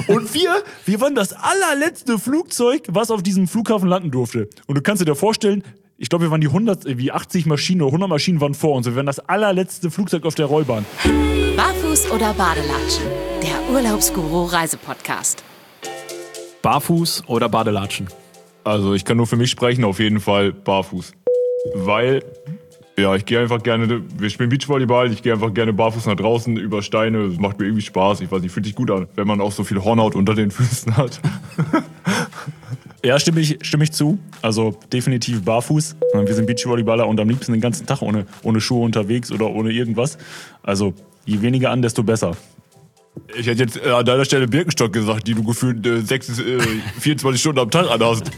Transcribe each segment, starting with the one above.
Und wir waren das allerletzte Flugzeug, was auf diesem Flughafen landen durfte. Und du kannst dir vorstellen, ich glaube, wir waren die 80 Maschinen oder 100 Maschinen waren vor uns. Wir waren das allerletzte Flugzeug auf der Rollbahn. Barfuß oder Badelatschen? Der Urlaubsguru-Reisepodcast. Barfuß oder Badelatschen? Also ich kann nur für mich sprechen, auf jeden Fall barfuß. Weil, ja, ich gehe einfach gerne, wir spielen Beachvolleyball, ich gehe einfach gerne barfuß nach draußen über Steine. Das macht mir irgendwie Spaß, ich weiß nicht, fühlt sich gut an, wenn man auch so viel Hornhaut unter den Füßen hat. Ja, stimme ich zu. Also definitiv barfuß. Wir sind Beachvolleyballer und am liebsten den ganzen Tag ohne Schuhe unterwegs oder ohne irgendwas. Also je weniger an, desto besser. Ich hätte jetzt an deiner Stelle Birkenstock gesagt, die du gefühlt 24 Stunden am Tag anhast.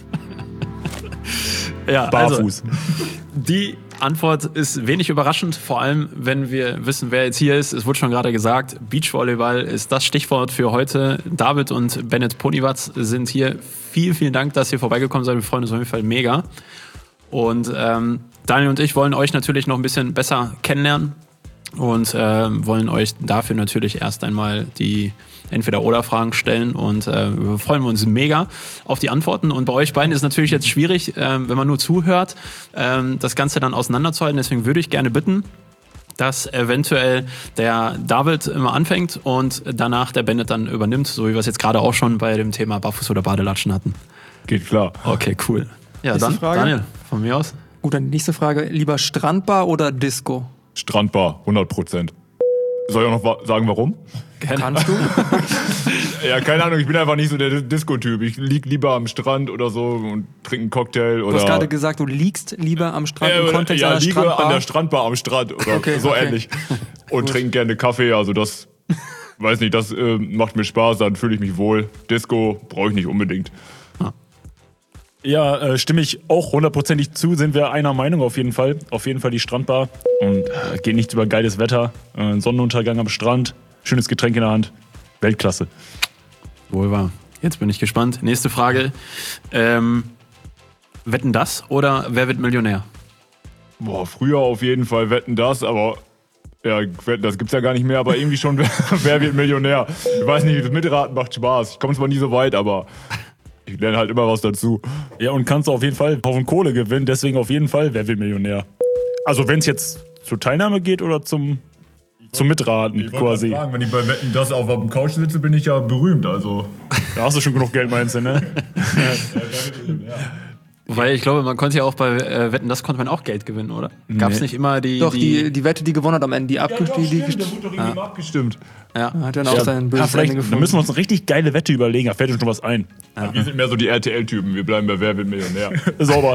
Ja, Barfuß. Also, die Antwort ist wenig überraschend, vor allem wenn wir wissen, wer jetzt hier ist. Es wurde schon gerade gesagt, Beachvolleyball ist das Stichwort für heute. David und Bennett Ponywatz sind hier. Vielen, vielen Dank, dass ihr vorbeigekommen seid. Wir freuen uns auf jeden Fall mega. Und Daniel und ich wollen euch natürlich noch ein bisschen besser kennenlernen und wollen euch dafür natürlich erst einmal die Entweder-Oder-Fragen stellen und wir freuen uns mega auf die Antworten. Und bei euch beiden ist es natürlich jetzt schwierig, wenn man nur zuhört, das Ganze dann auseinanderzuhalten. Deswegen würde ich gerne bitten, dass eventuell der David immer anfängt und danach der Bennett dann übernimmt, so wie wir es jetzt gerade auch schon bei dem Thema Barfuß oder Badelatschen hatten. Geht klar. Okay, cool. Ja, Nächste dann Frage. Daniel, von mir aus. Gut, dann die nächste Frage. Lieber Strandbar oder Disco? Strandbar, 100%. Soll ich auch noch sagen, warum? Kannst du? Ja, keine Ahnung, ich bin einfach nicht so der Disco-Typ. Ich lieg lieber am Strand oder so und trinke einen Cocktail oder... Du hast gerade gesagt, du liegst lieber am Strand im Kontext ja, einer liege Strandbar. an der Strandbar am Strand oder so ähnlich. Und trinke gerne Kaffee, also das... Weiß nicht, das macht mir Spaß, dann fühle ich mich wohl. Disco brauche ich nicht unbedingt. Ja, stimme ich auch 100%ig zu, sind wir einer Meinung auf jeden Fall. Auf jeden Fall die Strandbar. Und geht nicht über geiles Wetter. Sonnenuntergang am Strand, schönes Getränk in der Hand. Weltklasse. Wohl wahr. Jetzt bin ich gespannt. Nächste Frage. Wetten, das oder wer wird Millionär? Boah, früher auf jeden Fall Wetten, das, aber... Ja, das gibt's ja gar nicht mehr, aber irgendwie schon, wer wird Millionär? Ich weiß nicht, das Mitraten macht Spaß. Ich komme zwar nie so weit, aber... Ich lerne halt immer was dazu. Ja, und kannst auf jeden Fall einen Haufen Kohle gewinnen, deswegen auf jeden Fall, wer will Millionär? Also wenn es jetzt zur Teilnahme geht oder zum Mitraten quasi. Sagen, wenn ich bei Wetten das auf dem Couch sitze, bin ich ja berühmt, also. Da hast du schon genug Geld, meinst du, ne? Weil ich glaube, man konnte ja auch bei Wetten, das konnte man auch Geld gewinnen, oder? Gab es nicht immer die Wette, die gewonnen hat am Ende, Da wurde doch irgendwie abgestimmt. Ja. hat dann auch sein böses Ende Dann gefunden. müssen wir uns eine richtig geile Wette überlegen, da fällt uns noch was ein. Wir sind mehr so die RTL-Typen, wir bleiben bei Wer wird Millionär. Sauber.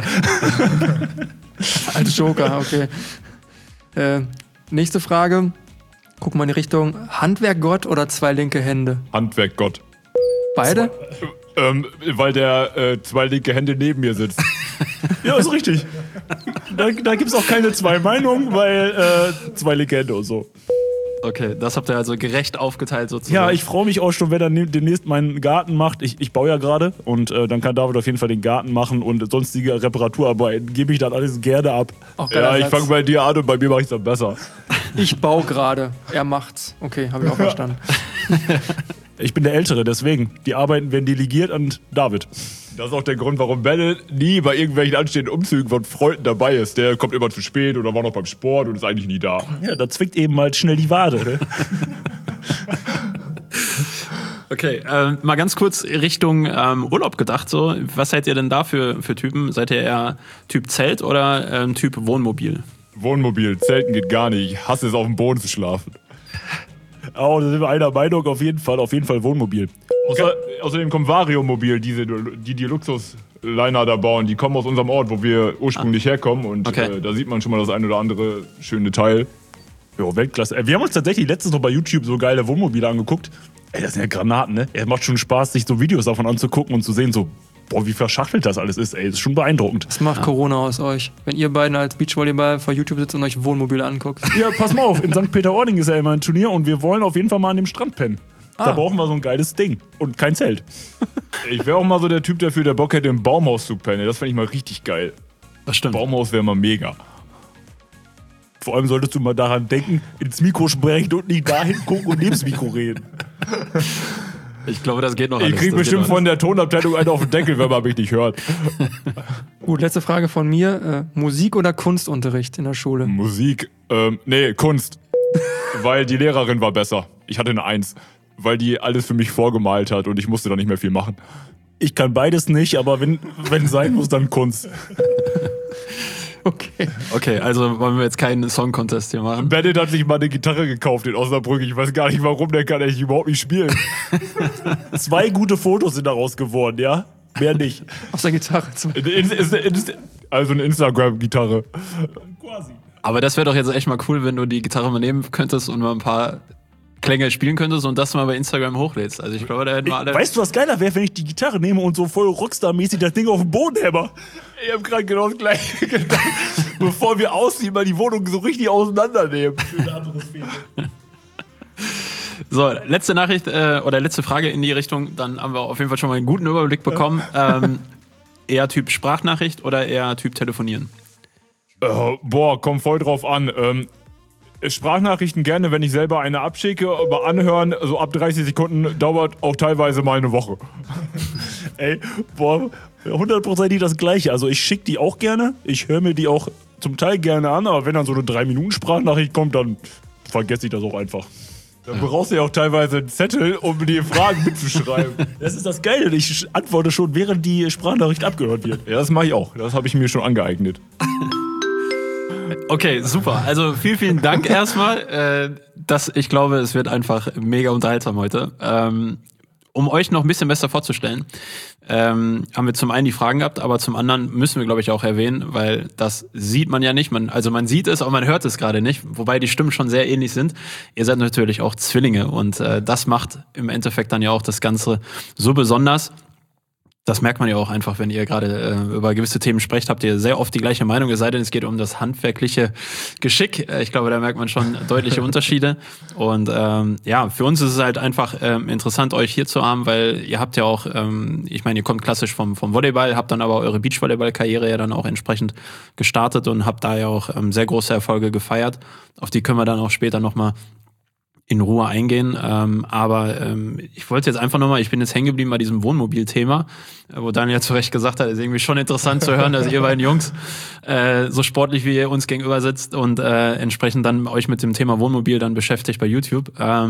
Als Joker, okay. Nächste Frage. Guck mal in die Richtung. Handwerkgott oder zwei linke Hände? Handwerkgott. Beide? Weil der zwei linke Hände neben mir sitzt. Ja, ist richtig. Da gibt es auch keine zwei Meinungen, weil zwei linke Hände und so. Okay, das habt ihr also gerecht aufgeteilt sozusagen. Ja, ich freue mich auch schon, wenn er demnächst meinen Garten macht. Ich baue ja gerade und dann kann David auf jeden Fall den Garten machen und sonstige Reparaturarbeiten. Gebe ich dann alles gerne ab. Auch Ja, geiler ich Satz. fange bei dir an und bei mir mache ich es dann besser. Ich baue gerade. Er macht's. Okay, habe ich auch verstanden. Ich bin der Ältere, deswegen. Die Arbeiten werden delegiert an David. Das ist auch der Grund, warum Bennett nie bei irgendwelchen anstehenden Umzügen von Freunden dabei ist. Der kommt immer zu spät oder war noch beim Sport und ist eigentlich nie da. Ja, da zwickt eben mal schnell die Wade. Ne? Okay, mal ganz kurz Richtung Urlaub gedacht. So. Was seid ihr denn da für Typen? Seid ihr eher Typ Zelt oder Typ Wohnmobil? Wohnmobil, Zelten geht gar nicht. Ich hasse es, auf dem Boden zu schlafen. Oh, da sind wir einer Meinung, auf jeden Fall Wohnmobil. Außerdem kommt Vario-Mobil, die Luxusliner da bauen, die kommen aus unserem Ort, wo wir ursprünglich herkommen. Und Okay. da sieht man schon mal das ein oder andere schöne Teil. Ja, Weltklasse. Wir haben uns tatsächlich letztens noch bei YouTube so geile Wohnmobile angeguckt. Ey, das sind ja Granaten, ne? Es macht schon Spaß, sich so Videos davon anzugucken und zu sehen, so, boah, wie verschachtelt das alles ist, ey. Das ist schon beeindruckend. Was macht Corona aus euch? Wenn ihr beiden als Beachvolleyball vor YouTube sitzt und euch Wohnmobile anguckt. Ja, pass mal auf, in St. Peter-Ording ist ja immer ein Turnier und wir wollen auf jeden Fall mal an dem Strand pennen. Da brauchen wir so ein geiles Ding. Und kein Zelt. Ich wäre auch mal so der Typ dafür, der Bock hätte, im Baumhaus zu pennen. Das fände ich mal richtig geil. Das stimmt. Baumhaus wäre mal mega. Vor allem solltest du mal daran denken, ins Mikro sprechen und nicht dahin gucken und neben das Mikro reden. Ich glaube, das geht noch alles. Ich krieg Das bestimmt geht noch von der Tonabteilung einen auf den Deckel, wenn man mich nicht hört. Gut, letzte Frage von mir. Musik- oder Kunstunterricht in der Schule? Musik, nee, Kunst. Weil die Lehrerin war besser. Ich hatte eine 1. Weil die alles für mich vorgemalt hat und ich musste da nicht mehr viel machen. Ich kann beides nicht, aber wenn sein muss, dann Kunst. Okay. Okay, also wollen wir jetzt keinen Song-Contest hier machen. Bennett hat sich mal eine Gitarre gekauft in Osnabrück. Ich weiß gar nicht warum, der kann eigentlich überhaupt nicht spielen. 2 gute Fotos sind daraus geworden, ja? Mehr nicht. Auf der Gitarre. Also eine Instagram-Gitarre. Quasi. Aber das wäre doch jetzt echt mal cool, wenn du die Gitarre mal nehmen könntest und mal ein paar Klänge spielen könntest und das mal bei Instagram hochlädst. Also ich glaube, da hätten wir alle... Weißt du, was geiler wäre, wenn ich die Gitarre nehme und so voll Rockstar-mäßig das Ding auf den Boden hämmer? Ich hab gerade genau das gleiche gedacht. Bevor wir ausziehen, mal die Wohnung so richtig auseinandernehmen. So, letzte Nachricht oder letzte Frage in die Richtung. Dann haben wir auf jeden Fall schon mal einen guten Überblick bekommen. Eher Typ Sprachnachricht oder eher Typ Telefonieren? Boah, kommt voll drauf an. Sprachnachrichten gerne, wenn ich selber eine abschicke, aber anhören, so ab 30 Sekunden dauert auch teilweise mal eine Woche. Ey, boah, 100% das Gleiche. Also ich schicke die auch gerne, ich höre mir die auch zum Teil gerne an, aber wenn dann so eine 3-Minuten-Sprachnachricht kommt, dann vergesse ich das auch einfach. Dann brauchst du ja auch teilweise einen Zettel, um die Fragen mitzuschreiben. Das ist das Geile, ich antworte schon, während die Sprachnachricht abgehört wird. Ja, das mache ich auch. Das habe ich mir schon angeeignet. Okay, super. Also vielen Dank erstmal. Ich glaube, es wird einfach mega unterhaltsam heute. Um euch noch ein bisschen besser vorzustellen, haben wir zum einen die Fragen gehabt, aber zum anderen müssen wir, glaube ich, auch erwähnen, weil das sieht man ja nicht. Man sieht es, aber man hört es gerade nicht, wobei die Stimmen schon sehr ähnlich sind. Ihr seid natürlich auch Zwillinge und das macht im Endeffekt dann ja auch das Ganze so besonders. Das merkt man ja auch einfach, wenn ihr gerade über gewisse Themen sprecht, habt ihr sehr oft die gleiche Meinung, es sei denn, es geht um das handwerkliche Geschick. Ich glaube, da merkt man schon deutliche Unterschiede. Und ja, für uns ist es halt einfach interessant, euch hier zu haben, weil ihr habt ja auch, ich meine, ihr kommt klassisch vom Volleyball, habt dann aber eure Beachvolleyball-Karriere ja dann auch entsprechend gestartet und habt da ja auch sehr große Erfolge gefeiert. Auf die können wir dann auch später nochmal in Ruhe eingehen, aber ich wollte jetzt einfach nochmal, ich bin jetzt hängen geblieben bei diesem Wohnmobil-Thema, wo Daniel zu Recht gesagt hat, ist irgendwie schon interessant zu hören, dass ihr beiden Jungs so sportlich wie ihr uns gegenüber sitzt und entsprechend dann euch mit dem Thema Wohnmobil dann beschäftigt bei YouTube.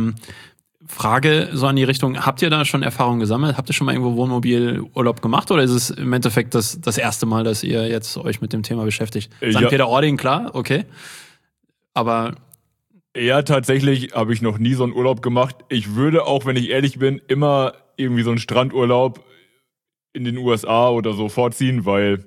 Frage so an die Richtung, habt ihr da schon Erfahrungen gesammelt? Habt ihr schon mal irgendwo Wohnmobilurlaub gemacht oder ist es im Endeffekt das erste Mal, dass ihr jetzt euch mit dem Thema beschäftigt? St. Peter-Ording, klar, okay, aber... Ja, tatsächlich habe ich noch nie so einen Urlaub gemacht. Ich würde auch, wenn ich ehrlich bin, immer irgendwie so einen Strandurlaub in den USA oder so vorziehen, weil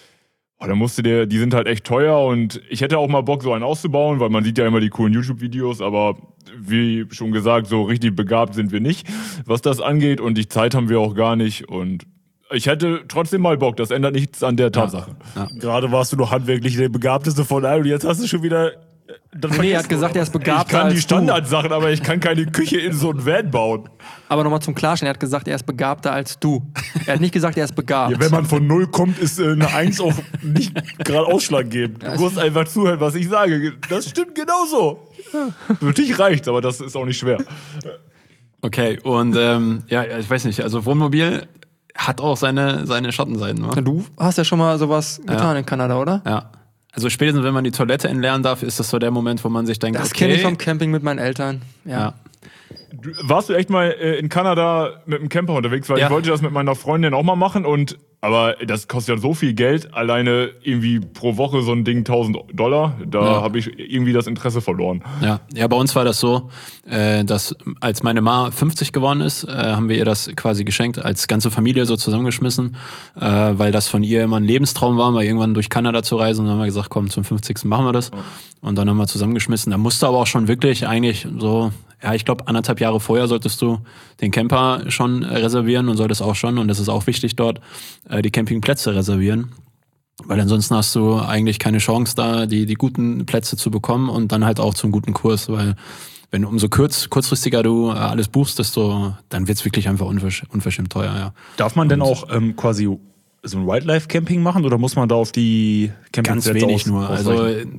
da die sind halt echt teuer und ich hätte auch mal Bock, so einen auszubauen, weil man sieht ja immer die coolen YouTube-Videos, aber wie schon gesagt, so richtig begabt sind wir nicht, was das angeht und die Zeit haben wir auch gar nicht und ich hätte trotzdem mal Bock, das ändert nichts an der Tatsache. Ja. Gerade warst du noch handwerklich der Begabteste von allen und jetzt hast du schon wieder... Nee, er hat gesagt, er ist begabter Ich kann die als Standardsachen, aber ich kann keine Küche in so ein Van bauen. Aber nochmal zum Klarstellen, er hat gesagt, er ist begabter als du. Er hat nicht gesagt, er ist begabt. Ja, wenn man von 0 kommt, ist eine 1 auch nicht gerade ausschlaggebend. Du musst einfach zuhören, was ich sage. Das stimmt genauso. Für dich reicht's, aber das ist auch nicht schwer. Okay, und ja, ich weiß nicht, also Wohnmobil hat auch seine Schattenseiten, oder? Du hast ja schon mal sowas getan in Kanada, oder? Ja. Also spätestens, wenn man die Toilette entleeren darf, ist das so der Moment, wo man sich denkt, Das okay. kenne ich vom Camping mit meinen Eltern. Ja. Warst du echt mal in Kanada mit einem Camper unterwegs? Weil ich wollte das mit meiner Freundin auch mal machen aber das kostet ja so viel Geld, alleine irgendwie pro Woche so ein Ding $1.000, da habe ich irgendwie das Interesse verloren. Ja, bei uns war das so, dass als meine Ma 50 geworden ist, haben wir ihr das quasi geschenkt, als ganze Familie so zusammengeschmissen, weil das von ihr immer ein Lebenstraum war, mal irgendwann durch Kanada zu reisen und dann haben wir gesagt, komm, zum 50. machen wir das und dann haben wir zusammengeschmissen. Da musste aber auch schon wirklich eigentlich so, ja, ich glaube 1,5 Jahre vorher solltest du den Camper schon reservieren und solltest auch schon, und das ist auch wichtig dort, die Campingplätze reservieren. Weil ansonsten hast du eigentlich keine Chance da, die guten Plätze zu bekommen und dann halt auch zum guten Kurs, weil wenn umso kurzfristiger du alles buchst, dann wird's wirklich einfach unverschämt teuer, ja. Darf man denn auch quasi so ein Wildlife-Camping machen oder muss man da auf die Campingplätze ganz wenig nur. Also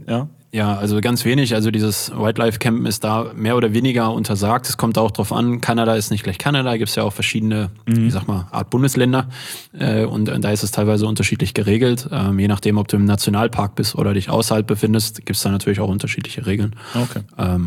Ja, also ganz wenig. Also dieses Wildlife-Campen ist da mehr oder weniger untersagt. Es kommt auch drauf an, Kanada ist nicht gleich Kanada, gibt es ja auch verschiedene, ich sag mal, Art Bundesländer. Und da ist es teilweise unterschiedlich geregelt. Je nachdem, ob du im Nationalpark bist oder dich außerhalb befindest, gibt es da natürlich auch unterschiedliche Regeln. Okay.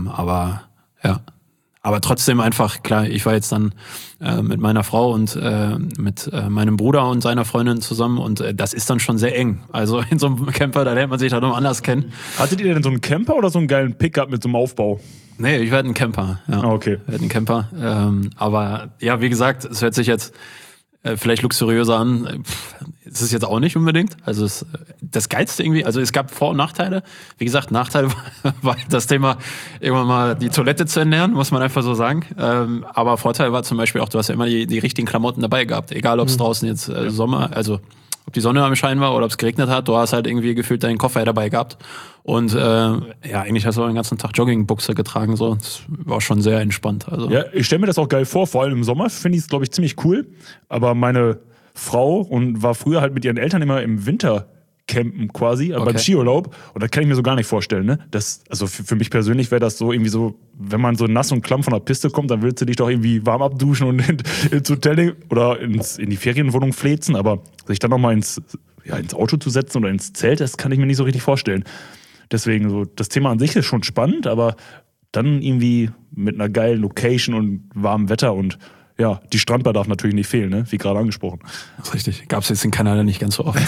Aber trotzdem einfach, klar, ich war jetzt dann mit meiner Frau und mit meinem Bruder und seiner Freundin zusammen und das ist dann schon sehr eng. Also in so einem Camper, da lernt man sich halt noch anders kennen. Hattet ihr denn so einen Camper oder so einen geilen Pickup mit so einem Aufbau? Nee, ich werde ein Camper. Ja. Okay. Ich werde ein Camper. Aber ja, wie gesagt, es hört sich jetzt vielleicht luxuriöser an. Es ist jetzt auch nicht unbedingt. Also das Geilste irgendwie, also es gab Vor- und Nachteile. Wie gesagt, Nachteil war das Thema, irgendwann mal die Toilette zu ernähren, muss man einfach so sagen. Aber Vorteil war zum Beispiel auch, du hast ja immer die richtigen Klamotten dabei gehabt. Egal, ob es draußen jetzt Sommer, also ob die Sonne am Schein war oder ob es geregnet hat, du hast halt irgendwie gefühlt deinen Koffer dabei gehabt. Und eigentlich hast du den ganzen Tag Joggingbuchse getragen. So. Das war schon sehr entspannt. Also. Ja, ich stelle mir das auch geil vor, vor allem im Sommer finde ich es, glaube ich, ziemlich cool. Aber meine Frau war früher halt mit ihren Eltern immer im Winter campen quasi, beim Skiurlaub. Und das kann ich mir so gar nicht vorstellen. Ne? Also für mich persönlich wäre das so irgendwie so, wenn man so nass und klamm von der Piste kommt, dann willst du dich doch irgendwie warm abduschen und ins Hotel oder in die Ferienwohnung fläzen. Aber sich dann nochmal ins Auto zu setzen oder ins Zelt, das kann ich mir nicht so richtig vorstellen. Deswegen so, das Thema an sich ist schon spannend, aber dann irgendwie mit einer geilen Location und warmem Wetter und ja, die Strandbar darf natürlich nicht fehlen, ne? Wie gerade angesprochen. Das ist richtig. Gab es jetzt in Kanada nicht ganz so oft.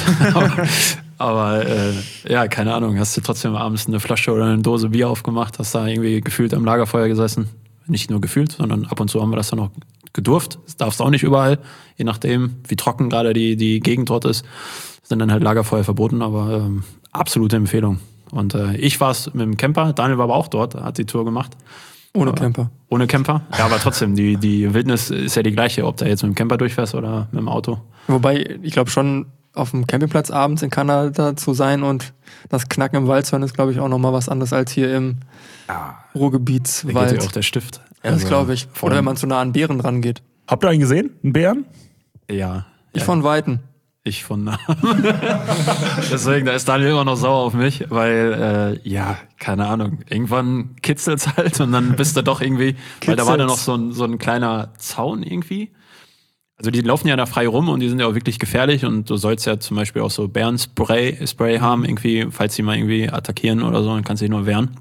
aber ja, keine Ahnung. Hast du trotzdem abends eine Flasche oder eine Dose Bier aufgemacht, hast da irgendwie gefühlt am Lagerfeuer gesessen. Nicht nur gefühlt, sondern ab und zu haben wir das dann noch gedurft. Das darfst du auch nicht überall. Je nachdem, wie trocken gerade die Gegend dort ist, sind dann halt Lagerfeuer verboten, aber absolute Empfehlung. Und ich war es mit dem Camper. Daniel war aber auch dort, hat die Tour gemacht. Ohne Camper. Ohne Camper? Ja, aber trotzdem, die Wildnis ist ja die gleiche, ob da jetzt mit dem Camper durchfährst oder mit dem Auto. Wobei, ich glaube schon, auf dem Campingplatz abends in Kanada zu sein und das Knacken im Wald zu hören, ist, glaube ich, auch nochmal was anderes als hier im Ruhrgebietswald. Da geht ja auch der Stift. Ja, das glaube ich. Oder wenn man zu nah an Bären dran geht. Habt ihr einen gesehen? Einen Bären? Ja. Ich von Weitem. Ich von nah. Deswegen, da ist Daniel immer noch sauer auf mich, weil, keine Ahnung, irgendwann kitzelt's halt und dann bist du doch irgendwie, weil da war dann noch so ein kleiner Zaun irgendwie. Also die laufen ja da frei rum und die sind ja auch wirklich gefährlich und du sollst ja zum Beispiel auch so Bärenspray haben irgendwie, falls sie mal irgendwie attackieren oder so, dann kannst du dich nur wehren.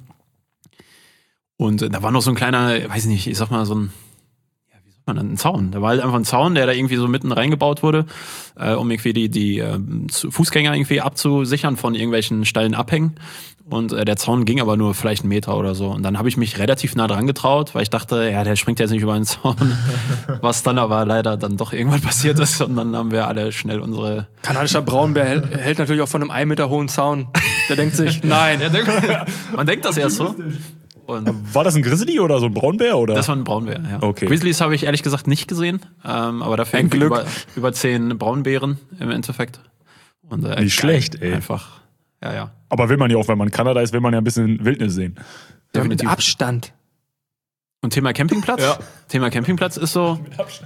Und da war noch so ein kleiner, weiß nicht, ich sag mal so ein Zaun. Da war halt einfach ein Zaun, der da irgendwie so mitten reingebaut wurde, um irgendwie die Fußgänger irgendwie abzusichern von irgendwelchen steilen Abhängen. Und der Zaun ging aber nur vielleicht 1 Meter oder so. Und dann habe ich mich relativ nah dran getraut, weil ich dachte, ja, der springt jetzt nicht über den Zaun. Was dann aber leider dann doch irgendwann passiert ist. Und dann haben wir alle schnell unsere... Kanadischer Braunbär hält natürlich auch von einem 1 Meter hohen Zaun. Der denkt sich, nein. Man denkt das erst so. Und war das ein Grizzly oder so ein Braunbär? Oder? Das war ein Braunbär, ja. Okay. Grizzlies habe ich ehrlich gesagt nicht gesehen, aber dafür über 10 Braunbären im Endeffekt. Und, nicht schlecht, ey. Einfach, ja. Aber will man ja auch, wenn man in Kanada ist, will man ja ein bisschen Wildnis sehen. Definitiv. Mit Abstand. Und Thema Campingplatz? Ja. Thema Campingplatz ist so,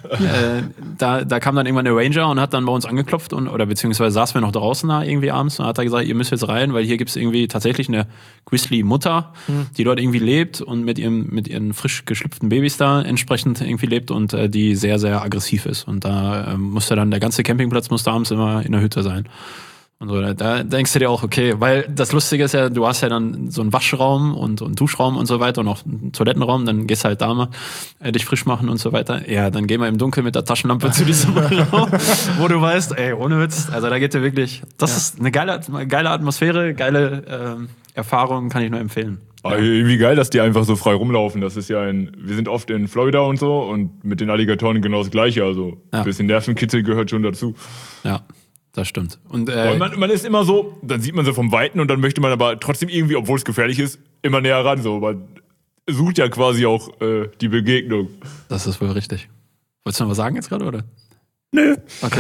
da kam dann irgendwann der Ranger und hat dann bei uns angeklopft oder beziehungsweise saßen wir noch draußen da irgendwie abends und hat er gesagt, ihr müsst jetzt rein, weil hier gibt's irgendwie tatsächlich eine Grizzly-Mutter, die dort irgendwie lebt und mit ihren frisch geschlüpften Babys da entsprechend irgendwie lebt und die sehr, sehr aggressiv ist. Und da musste dann der ganze Campingplatz musste abends immer in der Hütte sein. Und so, da denkst du dir auch, okay, weil das Lustige ist ja, du hast ja dann so einen Waschraum und Duschraum und so weiter und auch einen Toilettenraum, dann gehst du halt da mal dich frisch machen und so weiter. Ja, dann gehen wir im Dunkeln mit der Taschenlampe zu diesem Raum, wo du weißt, ey, ohne Witz, also da geht dir wirklich, das ist eine geile Atmosphäre, geile Erfahrung, kann ich nur empfehlen. Aber irgendwie geil, dass die einfach so frei rumlaufen. Das ist ja wir sind oft in Florida und so und mit den Alligatoren genau das Gleiche, also ein bisschen Nervenkitzel gehört schon dazu. Ja. Das stimmt. Und man ist immer so, dann sieht man sie vom Weiten und dann möchte man aber trotzdem irgendwie, obwohl es gefährlich ist, immer näher ran. So. Man sucht ja quasi auch die Begegnung. Das ist wohl richtig. Wolltest du noch was sagen jetzt gerade, oder? Nö. Okay.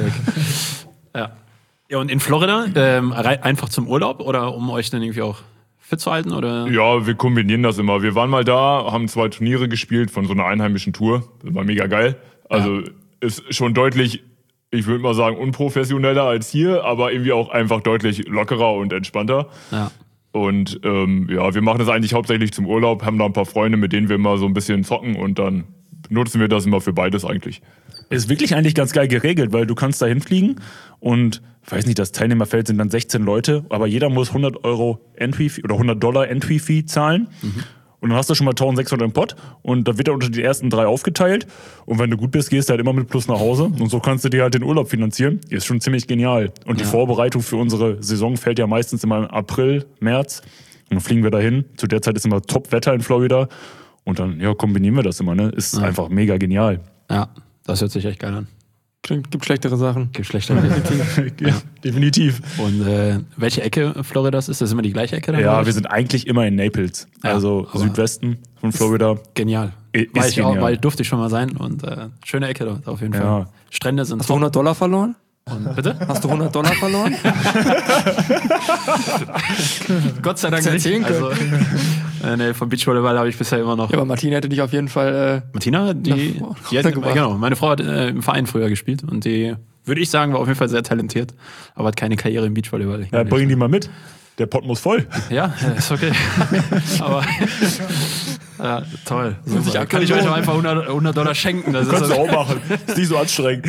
Ja, und in Florida einfach zum Urlaub oder um euch dann irgendwie auch fit zu halten? Oder? Ja, wir kombinieren das immer. Wir waren mal da, haben 2 Turniere gespielt von so einer einheimischen Tour. Das war mega geil. Also ist schon deutlich... Ich würde mal sagen, unprofessioneller als hier, aber irgendwie auch einfach deutlich lockerer und entspannter. Ja. Und wir machen das eigentlich hauptsächlich zum Urlaub, haben da ein paar Freunde, mit denen wir immer so ein bisschen zocken und dann nutzen wir das immer für beides eigentlich. Ist wirklich eigentlich ganz geil geregelt, weil du kannst da hinfliegen und, weiß nicht, das Teilnehmerfeld sind dann 16 Leute, aber jeder muss $100 Entry-Fee oder $100 Entry-Fee zahlen. Und dann hast du schon mal 1.600 im Pott und da wird er unter die ersten 3 aufgeteilt. Und wenn du gut bist, gehst du halt immer mit Plus nach Hause. Und so kannst du dir halt den Urlaub finanzieren. Ist schon ziemlich genial. Und die Vorbereitung für unsere Saison fällt ja meistens immer im April, März. Und dann fliegen wir dahin. Zu der Zeit ist immer Top-Wetter in Florida. Und dann kombinieren wir das immer. Ne? Ist einfach mega genial. Ja, das hört sich echt geil an. Gibt schlechtere Sachen. Gibt schlechtere Sachen. Definitiv. Und welche Ecke Floridas ist? Das immer die gleiche Ecke? Ja, wir sind eigentlich immer in Naples. Also Südwesten von Florida. Genial. Durfte ich schon mal sein. Und schöne Ecke dort auf jeden Fall. Strände sind Hast du $100 verloren? Und bitte? Hast du $100 verloren? Gott sei Dank nicht. Also, vom Beachvolleyball habe ich bisher immer noch. Ja, aber Martina hätte dich auf jeden Fall. Martina, die hat, genau, meine Frau hat im Verein früher gespielt und die, würde ich sagen, war auf jeden Fall sehr talentiert, aber hat keine Karriere im Beachvolleyball. Ja, bring die mal mit. Der Pott muss voll. Ja, ist okay. Aber ja, toll. Super. Kann ich euch auch einfach $100 schenken. Das kannst du auch machen. Ist nicht so anstrengend.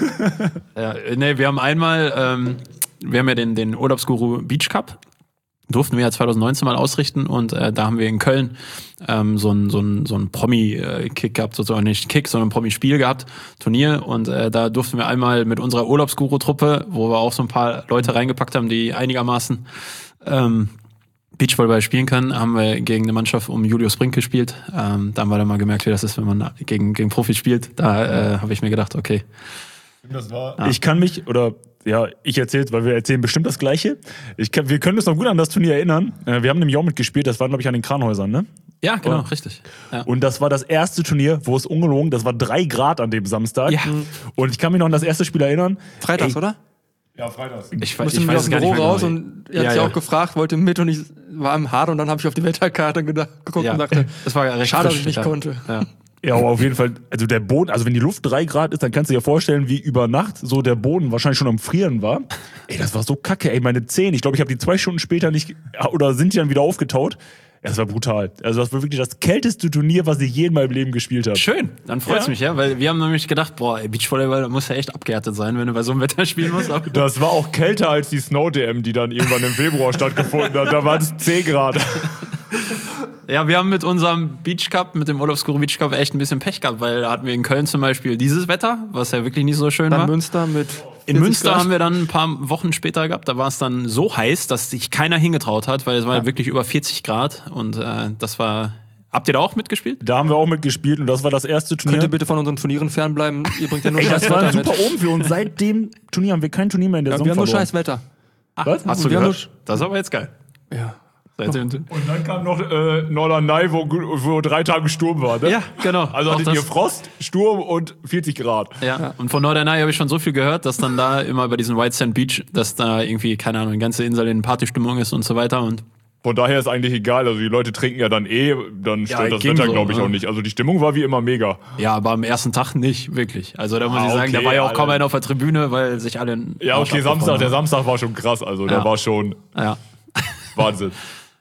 Wir haben einmal, wir haben ja den Urlaubsguru Beach Cup. Durften wir ja 2019 mal ausrichten und da haben wir in Köln so ein Promi-Kick gehabt, sozusagen nicht Kick, sondern ein Promi-Spiel gehabt, Turnier und da durften wir einmal mit unserer Urlaubsguru-Truppe, wo wir auch so ein paar Leute reingepackt haben, die einigermaßen Beachvolleyball spielen können, haben wir gegen eine Mannschaft um Julius Brink gespielt. Da haben wir dann mal gemerkt, wie das ist, wenn man gegen Profis spielt. Da habe ich mir gedacht, okay. Ich kann mich, ich erzähle es, weil wir erzählen bestimmt das Gleiche. Wir können uns noch gut an das Turnier erinnern. Wir haben nämlich auch mitgespielt, das war, glaube ich, an den Kranhäusern, ne? Ja, genau, richtig. Ja. Und das war das erste Turnier, wo es ungelogen, das war 3 Grad an dem Samstag. Ja. Und ich kann mich noch an das erste Spiel erinnern. Freitags, oder? Ja, freitags. Ich weiß es gar nicht mehr raus und er hat sich auch gefragt, wollte mit und ich war im Hart und dann habe ich auf die Wetterkarte geguckt und dachte, das war recht schade, dass ich nicht konnte. Ja. Ja, aber auf jeden Fall, also der Boden, also wenn die Luft 3 Grad ist, dann kannst du dir vorstellen, wie über Nacht so der Boden wahrscheinlich schon am Frieren war. Ey, das war so kacke, ey, meine Zehen, ich glaube, ich habe die 2 Stunden später nicht, oder sind die dann wieder aufgetaut. Ja, das war brutal. Also das war wirklich das kälteste Turnier, was ich je in meinem Leben gespielt habe. Schön, dann freut's mich, weil wir haben nämlich gedacht, Beachvolleyball muss ja echt abgehärtet sein, wenn du bei so einem Wetter spielen musst. Das war auch kälter als die Snow-DM, die dann irgendwann im Februar stattgefunden hat. Da waren es 10 Grad. Ja, wir haben mit unserem Beach Cup, mit dem Urlaubsguru Beach Cup echt ein bisschen Pech gehabt, weil da hatten wir in Köln zum Beispiel dieses Wetter, was ja wirklich nicht so schön war. Münster mit in Münster haben wir dann ein paar Wochen später gehabt, da war es dann so heiß, dass sich keiner hingetraut hat, weil es war wirklich über 40 Grad und das war... Habt ihr da auch mitgespielt? Da haben wir auch mitgespielt und das war das erste Turnier. Könnt ihr bitte von unseren Turnieren fernbleiben? Ihr bringt ja nur scheiß Wetter. Das war super oben für uns. Seit dem Turnier haben wir kein Turnier mehr in der Saison wir haben nur verloren. scheiß Wetter. Was? Hast du gehört? Das ist aber jetzt geil. Ja. Und dann kam noch Norderney, wo 3 Tage Sturm war, ne? Ja, genau. Also hattet ihr Frost, Sturm und 40 Grad. Ja, und von Norderney habe ich schon so viel gehört, dass dann da immer bei diesem White Sand Beach, dass da irgendwie, keine Ahnung, die ganze Insel in Partystimmung ist und so weiter und von daher ist eigentlich egal, also die Leute trinken ja dann dann stört das Wetter, glaube ich, auch nicht. Also die Stimmung war wie immer mega. Ja, aber am ersten Tag nicht, wirklich. Also da muss ich sagen, da war ja auch kaum einer auf der Tribüne, weil sich alle... Ja, okay, der Samstag war schon krass, also der war schon Wahnsinn.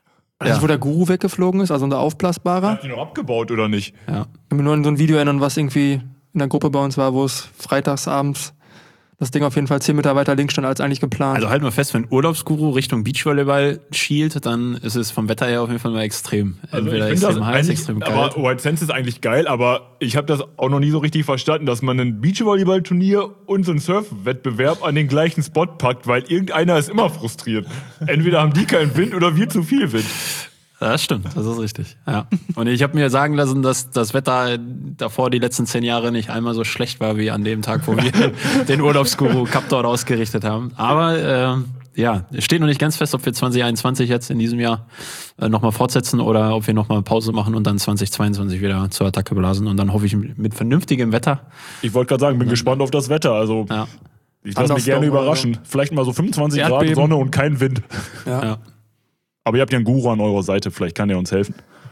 Wo der Guru weggeflogen ist, also unser Aufblasbarer. Hat die noch abgebaut oder nicht? Ja. Ich kann mich nur an so ein Video erinnern, was irgendwie in der Gruppe bei uns war, wo es freitagsabends das Ding auf jeden Fall 10 Meter weiter links stand als eigentlich geplant. Also halten wir fest, wenn Urlaubsguru Richtung Beachvolleyball schielt, dann ist es vom Wetter her auf jeden Fall mal extrem. Entweder also extrem heiß, extrem kalt. Aber White Sands ist eigentlich geil, aber ich habe das auch noch nie so richtig verstanden, dass man ein Beachvolleyball-Turnier und so einen Surf-Wettbewerb an den gleichen Spot packt, weil irgendeiner ist immer frustriert. Entweder haben die keinen Wind oder wir zu viel Wind. Das stimmt, das ist richtig. Ja. Und ich habe mir sagen lassen, dass das Wetter davor die letzten 10 Jahre nicht einmal so schlecht war wie an dem Tag, wo wir den Urlaubsguru Cup dort ausgerichtet haben. Aber es steht noch nicht ganz fest, ob wir 2021 jetzt in diesem Jahr nochmal fortsetzen oder ob wir nochmal Pause machen und dann 2022 wieder zur Attacke blasen. Und dann hoffe ich mit vernünftigem Wetter. Ich wollte gerade sagen, bin gespannt auf das Wetter. Also ich lasse mich gerne überraschen. Vielleicht mal so 25 Grad Sonne und kein Wind. Ja. Aber ihr habt ja einen Guru an eurer Seite, vielleicht kann der uns helfen.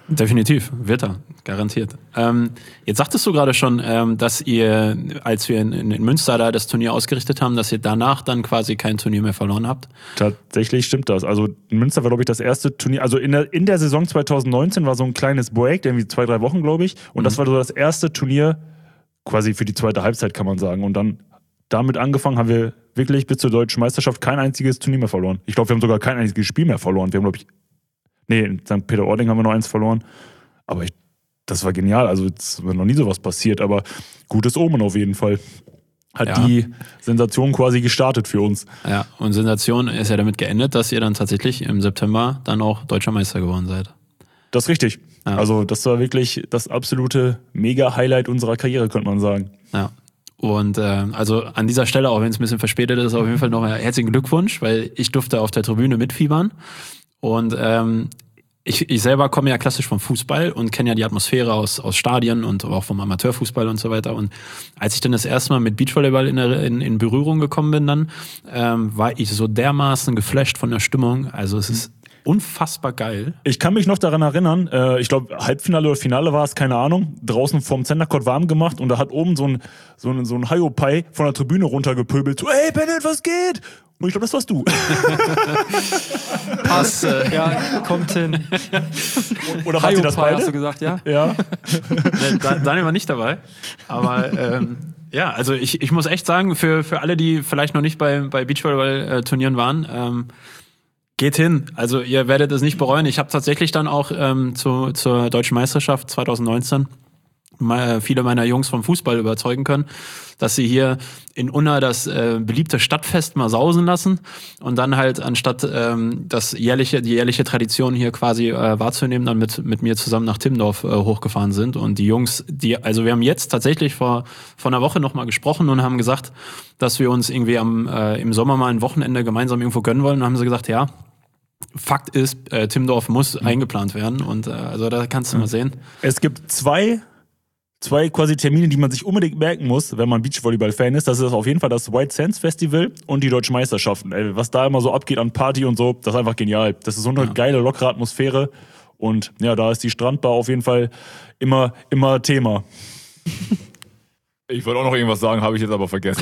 Definitiv, wird er, garantiert. Jetzt sagtest du gerade schon, dass ihr, als wir in Münster da das Turnier ausgerichtet haben, dass ihr danach dann quasi kein Turnier mehr verloren habt. Tatsächlich stimmt das. Also in Münster war, glaube ich, das erste Turnier, also in der Saison 2019 war so ein kleines Break, irgendwie 2-3 Wochen, glaube ich. Und das war so das erste Turnier quasi für die zweite Halbzeit, kann man sagen. Und dann damit angefangen haben wir wirklich bis zur Deutschen Meisterschaft kein einziges Turnier mehr verloren. Ich glaube, wir haben sogar kein einziges Spiel mehr verloren. Wir haben, glaube ich, in St. Peter-Ording haben wir noch eins verloren. Aber das war genial. Also es war noch nie sowas passiert. Aber gutes Omen auf jeden Fall. Hat die Sensation quasi gestartet für uns. Ja, und Sensation ist ja damit geendet, dass ihr dann tatsächlich im September dann auch Deutscher Meister geworden seid. Das ist richtig. Ja. Also das war wirklich das absolute Mega-Highlight unserer Karriere, könnte man sagen. Ja. Und also an dieser Stelle, auch wenn es ein bisschen verspätet ist, auf jeden Fall noch herzlichen Glückwunsch, weil ich durfte auf der Tribüne mitfiebern. Und ich selber komme ja klassisch vom Fußball und kenne ja die Atmosphäre aus Stadien und auch vom Amateurfußball und so weiter. Und als ich dann das erste Mal mit Beachvolleyball in Berührung gekommen bin, dann war ich so dermaßen geflasht von der Stimmung. Also es ist unfassbar geil. Ich kann mich noch daran erinnern, ich glaube Halbfinale oder Finale war es, keine Ahnung, draußen vom Centercourt warm gemacht und da hat oben so ein Hiopai von der Tribüne runtergepöbelt. So, hey Bennett, was geht? Und ich glaube, das warst du. Pass, ja, kommt hin. Oder hat sie das beide? Hast du gesagt, ja? Ja. Daniel war nicht dabei. Aber ja, also ich muss echt sagen, für alle, die vielleicht noch nicht bei Beachvolleyball-Turnieren waren, geht hin. Also ihr werdet es nicht bereuen. Ich habe tatsächlich dann auch zur Deutschen Meisterschaft 2019 viele meiner Jungs vom Fußball überzeugen können, dass sie hier in Unna das beliebte Stadtfest mal sausen lassen und dann halt anstatt die jährliche Tradition hier quasi wahrzunehmen, dann mit mir zusammen nach Timmendorf hochgefahren sind. Und die Jungs, also wir haben jetzt tatsächlich vor einer Woche nochmal gesprochen und haben gesagt, dass wir uns irgendwie im Sommer mal ein Wochenende gemeinsam irgendwo gönnen wollen. Und dann haben sie gesagt, ja, Fakt ist, Timmendorf muss eingeplant werden und also da kannst du mal sehen. Es gibt zwei quasi Termine, die man sich unbedingt merken muss, wenn man Beachvolleyball-Fan ist. Das ist auf jeden Fall das White Sands Festival und die Deutschen Meisterschaften. Ey, was da immer so abgeht an Party und so, das ist einfach genial. Das ist so eine geile, lockere Atmosphäre und ja, da ist die Strandbar auf jeden Fall immer Thema. Ich wollte auch noch irgendwas sagen, habe ich jetzt aber vergessen.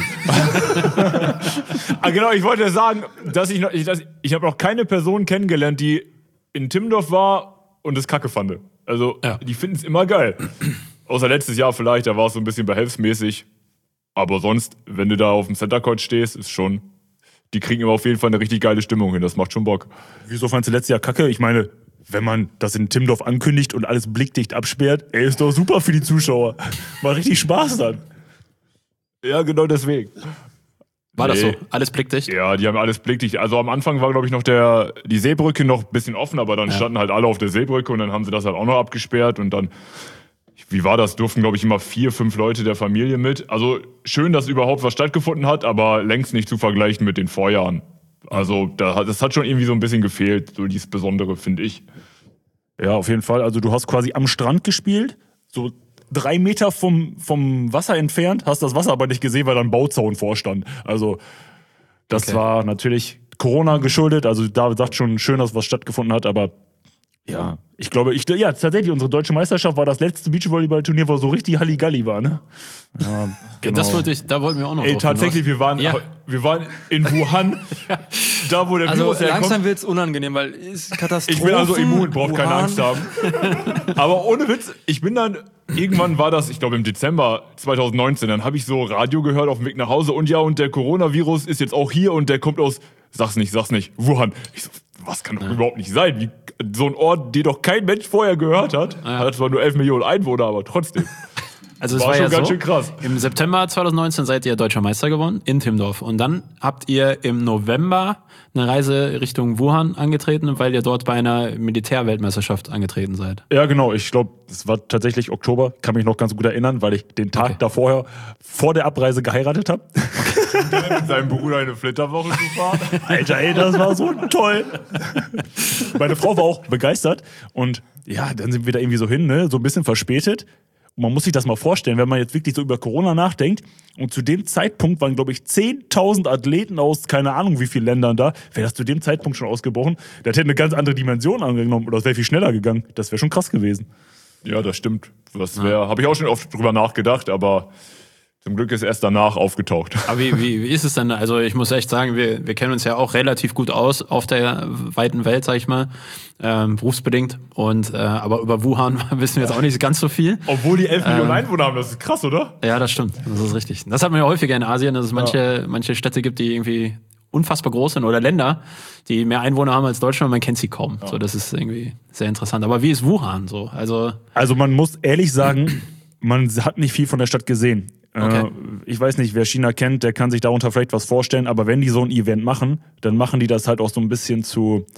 Genau, ich wollte sagen, dass ich habe noch keine Person kennengelernt, die in Timmendorf war und es kacke fand. Also, die finden es immer geil. Außer letztes Jahr vielleicht, da war es so ein bisschen behelfsmäßig. Aber sonst, wenn du da auf dem Centercourt stehst, ist schon, die kriegen immer auf jeden Fall eine richtig geile Stimmung hin. Das macht schon Bock. Wieso fandst du letztes Jahr kacke? Ich meine, wenn man das in Timmendorf ankündigt und alles blickdicht absperrt, ist doch super für die Zuschauer. Macht richtig Spaß dann. Ja, genau deswegen. War das so? Alles blickdicht? Ja, die haben alles blickdicht. Also am Anfang war, glaube ich, noch die Seebrücke noch ein bisschen offen, aber dann standen halt alle auf der Seebrücke und dann haben sie das halt auch noch abgesperrt und dann, wie war das, durften, glaube ich, immer 4, 5 Leute der Familie mit. Also schön, dass überhaupt was stattgefunden hat, aber längst nicht zu vergleichen mit den Vorjahren. Also das hat schon irgendwie so ein bisschen gefehlt, so dieses Besondere, finde ich. Ja, auf jeden Fall. Also du hast quasi am Strand gespielt, so 3 Meter vom Wasser entfernt, hast das Wasser aber nicht gesehen, weil da ein Bauzaun vorstand. Also das war natürlich Corona geschuldet, also David sagt schon schön, dass was stattgefunden hat, aber ja, ich glaube, tatsächlich, unsere Deutsche Meisterschaft war das letzte Beachvolleyball-Turnier, wo so richtig Halligalli war, ne? Ja, genau. Da wollten wir auch noch drauf tatsächlich, wir waren in Wuhan, da wo der Virus herkommt. Langsam wird es unangenehm, weil ist Katastrophe. Ich bin also immun, braucht keine Angst haben. Aber ohne Witz, ich bin dann, irgendwann war das, ich glaube im Dezember 2019, dann habe ich so Radio gehört auf dem Weg nach Hause und der Coronavirus ist jetzt auch hier und der kommt aus, sag's nicht, Wuhan. Ich so, was kann doch überhaupt nicht sein? Wie, so ein Ort, den doch kein Mensch vorher gehört hat. Hat zwar nur 11 Millionen Einwohner, aber trotzdem. Also es war schon ganz schön krass. Im September 2019 seid ihr Deutscher Meister geworden in Timmendorf. Und dann habt ihr im November eine Reise Richtung Wuhan angetreten, weil ihr dort bei einer Militärweltmeisterschaft angetreten seid. Ja, genau. Ich glaube, es war tatsächlich Oktober. Kann mich noch ganz gut erinnern, weil ich den Tag davor, vor der Abreise geheiratet habe. Mit seinem Bruder eine Flitterwoche zu fahren. Alter, ey, das war so toll. Meine Frau war auch begeistert. Und ja, dann sind wir da irgendwie so hin, ne? So ein bisschen verspätet. man muss sich das mal vorstellen, wenn man jetzt wirklich so über Corona nachdenkt und zu dem Zeitpunkt waren, glaube ich, 10.000 Athleten aus keine Ahnung wie vielen Ländern da, wäre das zu dem Zeitpunkt schon ausgebrochen, das hätte eine ganz andere Dimension angenommen oder es wäre viel schneller gegangen. Das wäre schon krass gewesen. Ja, das stimmt. Habe ich auch schon oft drüber nachgedacht, aber zum Glück ist erst danach aufgetaucht. Aber wie ist es denn? Also ich muss echt sagen, wir kennen uns ja auch relativ gut aus auf der weiten Welt, sag ich mal, berufsbedingt. Aber über Wuhan wissen wir jetzt auch nicht ganz so viel. Obwohl die 11 Millionen Einwohner haben, das ist krass, oder? Ja, das stimmt. Das ist richtig. Das hat man ja häufiger in Asien, dass es manche Städte gibt, die irgendwie unfassbar groß sind oder Länder, die mehr Einwohner haben als Deutschland und man kennt sie kaum. Ja. So, das ist irgendwie sehr interessant. Aber wie ist Wuhan so? Also man muss ehrlich sagen, man hat nicht viel von der Stadt gesehen. Okay. Ich weiß nicht, wer China kennt, der kann sich darunter vielleicht was vorstellen, aber wenn die so ein Event machen, dann machen die das halt auch so ein bisschen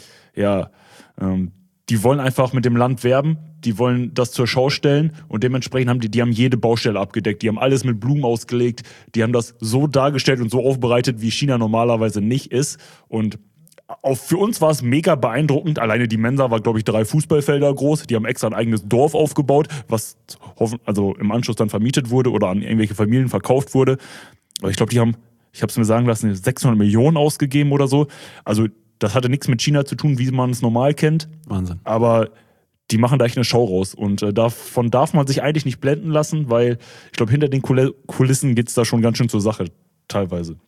die wollen einfach mit dem Land werben, die wollen das zur Schau stellen und dementsprechend haben die haben jede Baustelle abgedeckt, die haben alles mit Blumen ausgelegt, die haben das so dargestellt und so aufbereitet, wie China normalerweise nicht ist und auch für uns war es mega beeindruckend. Alleine die Mensa war, glaube ich, 3 Fußballfelder groß. Die haben extra ein eigenes Dorf aufgebaut, was im Anschluss dann vermietet wurde oder an irgendwelche Familien verkauft wurde. Aber ich glaube, ich habe es mir sagen lassen, 600 Millionen ausgegeben oder so. Also das hatte nichts mit China zu tun, wie man es normal kennt. Wahnsinn. Aber die machen da echt eine Show raus. Und davon darf man sich eigentlich nicht blenden lassen, weil ich glaube, hinter den Kulissen geht es da schon ganz schön zur Sache, teilweise.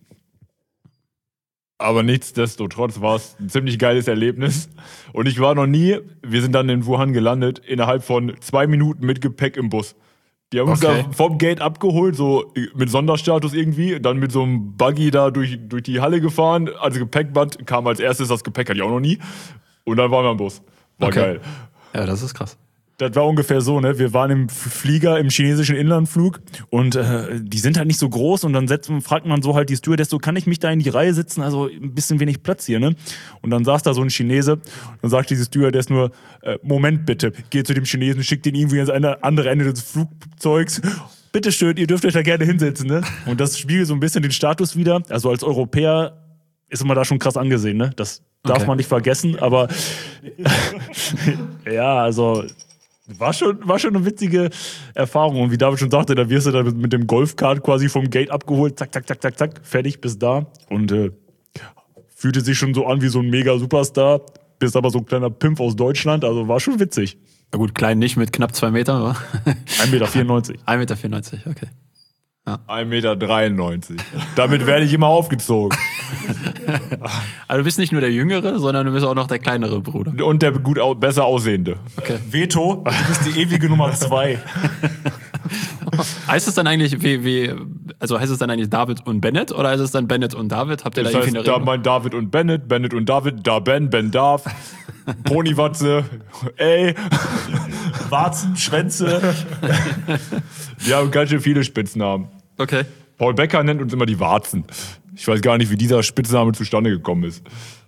Aber nichtsdestotrotz war es ein ziemlich geiles Erlebnis. Und ich war noch nie, wir sind dann in Wuhan gelandet, innerhalb von 2 Minuten mit Gepäck im Bus. Die haben uns da vom Gate abgeholt, so mit Sonderstatus irgendwie, dann mit so einem Buggy da durch die Halle gefahren. Also Gepäckband kam als erstes, das Gepäck hatte ich auch noch nie. Und dann waren wir im Bus. War geil. Ja, das ist krass. Das war ungefähr so, ne? Wir waren im Flieger, im chinesischen Inlandflug und die sind halt nicht so groß und dann fragt man so halt die Stewardess, so kann ich mich da in die Reihe sitzen, also ein bisschen wenig Platz hier, ne? Und dann saß da so ein Chinese und dann sagt diese Stewardess nur, Moment bitte, geht zu dem Chinesen, schickt ihn irgendwie ans andere Ende des Flugzeugs. Bitteschön, ihr dürft euch da gerne hinsetzen, ne? Und das spiegelt so ein bisschen den Status wider. Also als Europäer ist man da schon krass angesehen, ne? Das darf man nicht vergessen, aber ja, also war schon eine witzige Erfahrung. Und wie David schon sagte, da wirst du dann mit dem Golfkart quasi vom Gate abgeholt, zack, zack, zack, zack, zack, fertig, bis da. Und fühlte sich schon so an wie so ein Mega-Superstar, bist aber so ein kleiner Pimp aus Deutschland, also war schon witzig. Na gut, klein nicht mit knapp 2 Meter, aber 1,94 Meter. 1,94 Meter, okay. Ja. 1,93 Meter. Damit werde ich immer aufgezogen. Also du bist nicht nur der Jüngere, sondern du bist auch noch der kleinere Bruder. Und der besser aussehende. Okay. Veto, du bist die ewige Nummer 2. Heißt es dann eigentlich heißt es dann eigentlich David und Bennett oder heißt es dann Bennett und David? Habt ihr das da heißt, irgendwie eine Regel? Da mein David und David, da Ben Darf, Ponywatze, ey. Warzen, Schwänze. Wir haben ganz schön viele Spitznamen. Okay. Paul Becker nennt uns immer die Warzen. Ich weiß gar nicht, wie dieser Spitzname zustande gekommen ist.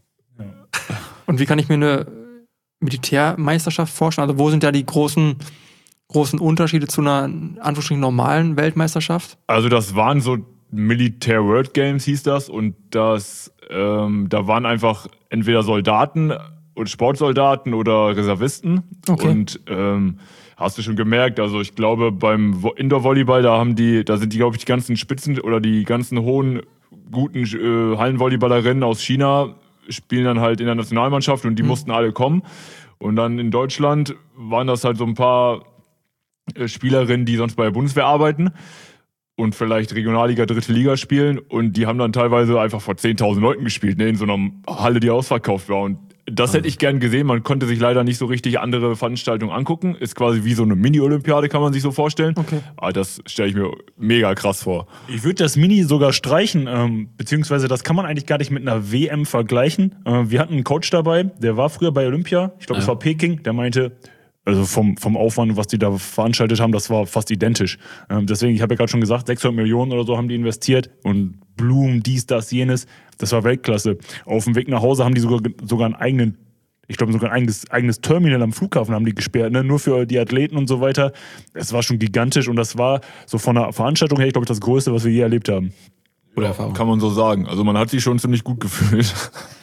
Und wie kann ich mir eine Militärmeisterschaft vorstellen? Also wo sind da die großen Unterschiede zu einer anfangs normalen Weltmeisterschaft? Also das waren so Militär World Games hieß das und da waren einfach entweder Soldaten und Sportsoldaten oder Reservisten. Okay. Und hast du schon gemerkt, also ich glaube beim Indoor-Volleyball, da sind die, glaube ich, die ganzen Spitzen oder die ganzen hohen, guten Hallenvolleyballerinnen aus China spielen dann halt in der Nationalmannschaft und die mussten alle kommen. Und dann in Deutschland waren das halt so ein paar Spielerinnen, die sonst bei der Bundeswehr arbeiten und vielleicht Regionalliga, 3. Liga spielen und die haben dann teilweise einfach vor 10.000 Leuten gespielt, ne, in so einer Halle, die ausverkauft war. Und das hätte ich gern gesehen. Man konnte sich leider nicht so richtig andere Veranstaltungen angucken. Ist quasi wie so eine Mini-Olympiade, kann man sich so vorstellen. Okay. Aber das stelle ich mir mega krass vor. Ich würde das Mini sogar streichen, beziehungsweise das kann man eigentlich gar nicht mit einer WM vergleichen. Wir hatten einen Coach dabei, der war früher bei Olympia, ich glaube, es war Peking, der meinte, also vom Aufwand, was die da veranstaltet haben, das war fast identisch. Deswegen, ich habe ja gerade schon gesagt, 600 Millionen oder so haben die investiert und Blumen, dies, das, jenes. Das war Weltklasse. Auf dem Weg nach Hause haben die sogar einen eigenen, ich glaube sogar ein eigenes Terminal am Flughafen haben die gesperrt, ne? Nur für die Athleten und so weiter. Es war schon gigantisch und das war so von der Veranstaltung her, ich glaube, das Größte, was wir je erlebt haben. Oder Erfahrung. Kann man so sagen. Also man hat sich schon ziemlich gut gefühlt.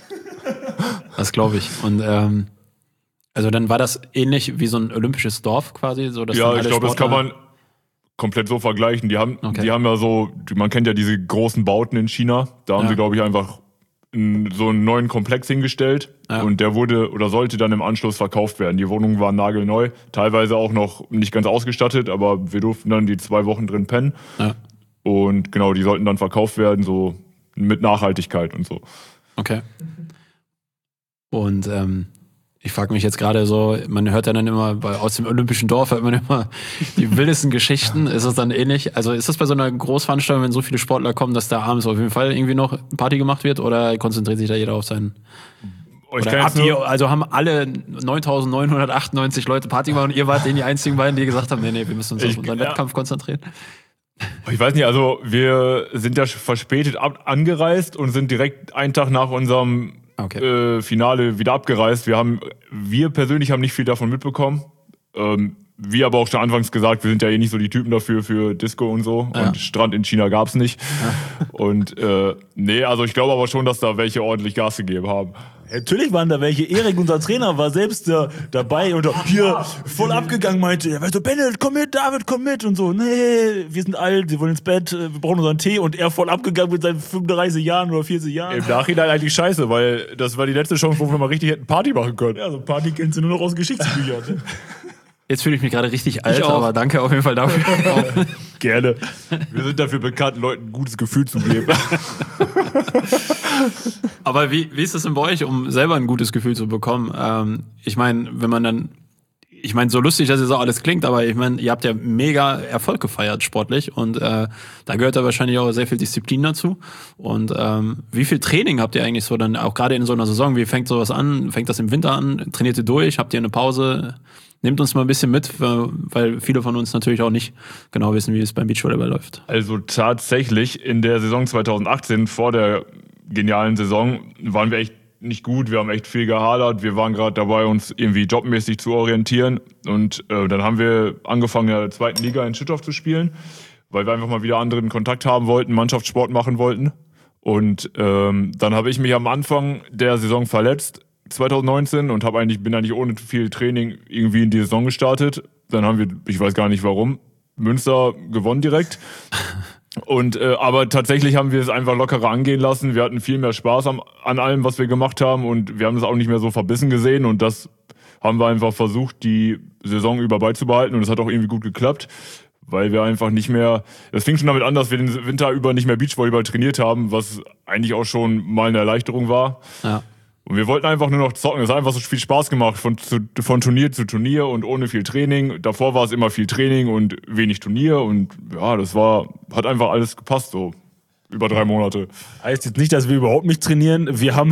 Das glaube ich. Und also dann war das ähnlich wie so ein olympisches Dorf quasi? So, dass Ja, ich glaube, das kann man komplett so vergleichen. Die haben ja so, man kennt ja diese großen Bauten in China. Da haben sie, glaube ich, einfach so einen neuen Komplex hingestellt. Ja. Und der wurde oder sollte dann im Anschluss verkauft werden. Die Wohnungen waren nagelneu. Teilweise auch noch nicht ganz ausgestattet, aber wir durften dann die 2 Wochen drin pennen. Ja. Und genau, die sollten dann verkauft werden, so mit Nachhaltigkeit und so. Okay. Und ich frage mich jetzt gerade so, man hört ja dann immer, aus dem Olympischen Dorf hört man immer die wildesten Geschichten. Ist das dann ähnlich? Also ist das bei so einer Großveranstaltung, wenn so viele Sportler kommen, dass da abends auf jeden Fall irgendwie noch Party gemacht wird oder konzentriert sich da jeder auf seinen... haben alle 9.998 Leute Party gemacht und ihr wart die einzigen beiden, die gesagt haben, nee, wir müssen uns auf unseren Wettkampf konzentrieren? Ich weiß nicht, also wir sind ja verspätet angereist und sind direkt einen Tag nach unserem Finale wieder abgereist. Wir persönlich haben nicht viel davon mitbekommen. Wie aber auch schon anfangs gesagt, wir sind ja nicht so die Typen dafür für Disco und so. Ja. Und Strand in China gab's nicht. Ja. Und also ich glaube aber schon, dass da welche ordentlich Gas gegeben haben. Natürlich waren da welche. Erik, unser Trainer, war selbst dabei und hier voll abgegangen, meinte, weißt du, Bennett, komm mit, David, komm mit und so. Nee, wir sind alt, wir wollen ins Bett, wir brauchen unseren Tee und er voll abgegangen mit seinen 35 Jahren oder 40 Jahren. Im Nachhinein eigentlich scheiße, weil das war die letzte Chance, wo wir mal richtig hätten Party machen können. Ja, so Party kennst du nur noch aus Geschichtsbüchern. Jetzt fühle ich mich gerade richtig alt, aber danke auf jeden Fall dafür. Gerne. Wir sind dafür bekannt, Leuten ein gutes Gefühl zu geben. Aber wie ist es denn bei euch, um selber ein gutes Gefühl zu bekommen? Ich meine, so lustig, dass es auch alles klingt, aber ich meine, ihr habt ja mega Erfolg gefeiert sportlich und da gehört ja wahrscheinlich auch sehr viel Disziplin dazu. Und wie viel Training habt ihr eigentlich so dann, auch gerade in so einer Saison, wie fängt sowas an? Fängt das im Winter an? Trainiert ihr durch? Habt ihr eine Pause? Nehmt uns mal ein bisschen mit, weil viele von uns natürlich auch nicht genau wissen, wie es beim Beachvolleyball läuft. Also tatsächlich in der Saison 2018, vor der genialen Saison, waren wir echt nicht gut. Wir haben echt viel gehadert. Wir waren gerade dabei, uns irgendwie jobmäßig zu orientieren. Und dann haben wir angefangen, in der 2. Liga in Schüttorf zu spielen, weil wir einfach mal wieder anderen Kontakt haben wollten, Mannschaftssport machen wollten. Und dann habe ich mich am Anfang der Saison verletzt, 2019, und bin eigentlich ohne viel Training irgendwie in die Saison gestartet. Dann haben wir, ich weiß gar nicht warum, Münster gewonnen direkt. Und aber tatsächlich haben wir es einfach lockerer angehen lassen. Wir hatten viel mehr Spaß an allem, was wir gemacht haben, und wir haben es auch nicht mehr so verbissen gesehen, und das haben wir einfach versucht, die Saison über beizubehalten, und es hat auch irgendwie gut geklappt, weil wir einfach nicht mehr, das fing schon damit an, dass wir den Winter über nicht mehr Beachvolleyball trainiert haben, was eigentlich auch schon mal eine Erleichterung war. Ja. Und wir wollten einfach nur noch zocken. Es hat einfach so viel Spaß gemacht, von Turnier zu Turnier und ohne viel Training. Davor war es immer viel Training und wenig Turnier, und ja, hat einfach alles gepasst, so über 3 Monate. Heißt jetzt nicht, dass wir überhaupt nicht trainieren. Wir haben,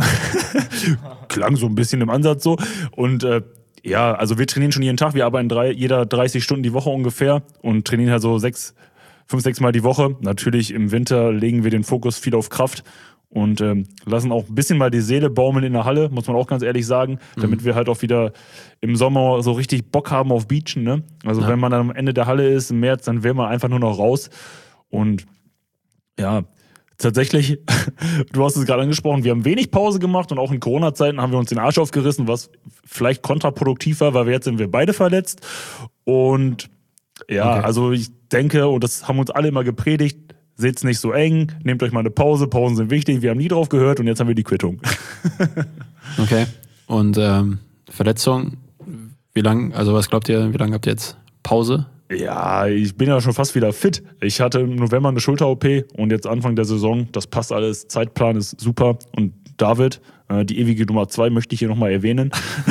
klang so ein bisschen im Ansatz so, und also wir trainieren schon jeden Tag. Wir arbeiten jeder 30 Stunden die Woche ungefähr und trainieren halt so 5-6 Mal die Woche. Natürlich im Winter legen wir den Fokus viel auf Kraft und lassen auch ein bisschen mal die Seele baumeln in der Halle, muss man auch ganz ehrlich sagen, damit wir halt auch wieder im Sommer so richtig Bock haben auf Beachen, ne? Also wenn man dann am Ende der Halle ist im März, dann will man einfach nur noch raus. Und ja, tatsächlich, du hast es gerade angesprochen, wir haben wenig Pause gemacht, und auch in Corona-Zeiten haben wir uns den Arsch aufgerissen, was vielleicht kontraproduktiv war, weil jetzt sind wir beide verletzt. Und ja, Also ich denke, und das haben uns alle immer gepredigt, seht's nicht so eng, nehmt euch mal eine Pause, Pausen sind wichtig, wir haben nie drauf gehört, und jetzt haben wir die Quittung. Okay, und Verletzung, was glaubt ihr, wie lange habt ihr jetzt Pause? Ja, ich bin ja schon fast wieder fit. Ich hatte im November eine Schulter-OP und jetzt Anfang der Saison, das passt alles, Zeitplan ist super. Und David, die ewige Nummer 2, möchte ich hier nochmal erwähnen.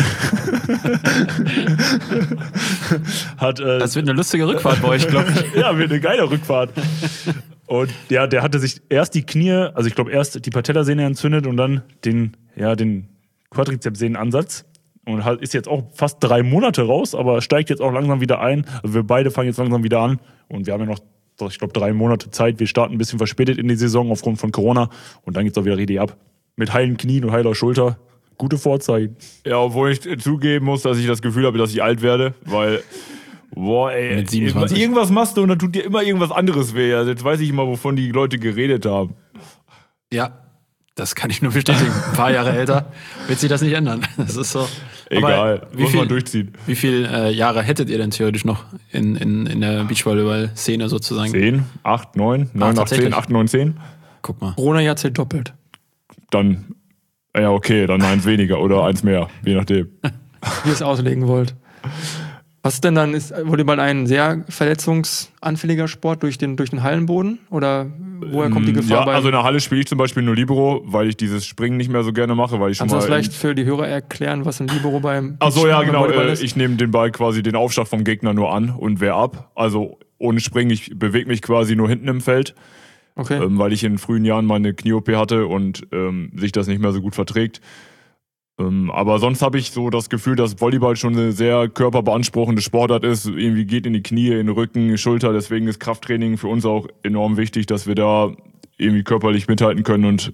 Das wird eine lustige Rückfahrt bei euch, glaube ich. Ja, wird eine geile Rückfahrt. Und ja, der hatte sich erst die Knie, also ich glaube erst die Patellasehne entzündet und dann den Quadrizepsehnenansatz. Und halt ist jetzt auch fast 3 Monate raus, aber steigt jetzt auch langsam wieder ein. Also wir beide fangen jetzt langsam wieder an. Und wir haben ja noch, ich glaube, 3 Monate Zeit. Wir starten ein bisschen verspätet in die Saison aufgrund von Corona. Und dann geht's auch wieder richtig ab. Mit heilen Knien und heiler Schulter. Gute Vorzeichen. Ja, obwohl ich zugeben muss, dass ich das Gefühl habe, dass ich alt werde. Weil, irgendwas machst du und dann tut dir immer irgendwas anderes weh. Also jetzt weiß ich immer, wovon die Leute geredet haben. Ja. Das kann ich nur bestätigen. Ein paar Jahre älter wird sich das nicht ändern. Das ist so. Egal, muss man durchziehen. Wie viele Jahre hättet ihr denn theoretisch noch in der Beachvolleyball-Szene sozusagen? 10, 8, 9, 9, 8, 10, 8, 9, 10. Guck mal. Corona-Jahr zählt doppelt. Dann, ja okay, dann 1 weniger oder 1 mehr, je nachdem. Wie ihr es auslegen wollt. Was ist denn dann? Ist Volleyball ein sehr verletzungsanfälliger Sport durch den Hallenboden? Oder woher kommt die Gefahr? Ja, also in der Halle spiele ich zum Beispiel nur Libero, weil ich dieses Springen nicht mehr so gerne mache. Weil ich Kannst schon du das mal vielleicht für die Hörer erklären, was ein Libero beim Achso, ja, genau. Volleyball ist? Ich nehme den Ball quasi den Aufschlag vom Gegner nur an und wehr ab. Also ohne Springen, ich bewege mich quasi nur hinten im Feld. Okay. Weil ich in frühen Jahren meine Knie-OP hatte und sich das nicht mehr so gut verträgt. Aber sonst habe ich so das Gefühl, dass Volleyball schon eine sehr körperbeanspruchende Sportart ist. Irgendwie geht in die Knie, in den Rücken, Schulter. Deswegen ist Krafttraining für uns auch enorm wichtig, dass wir da irgendwie körperlich mithalten können und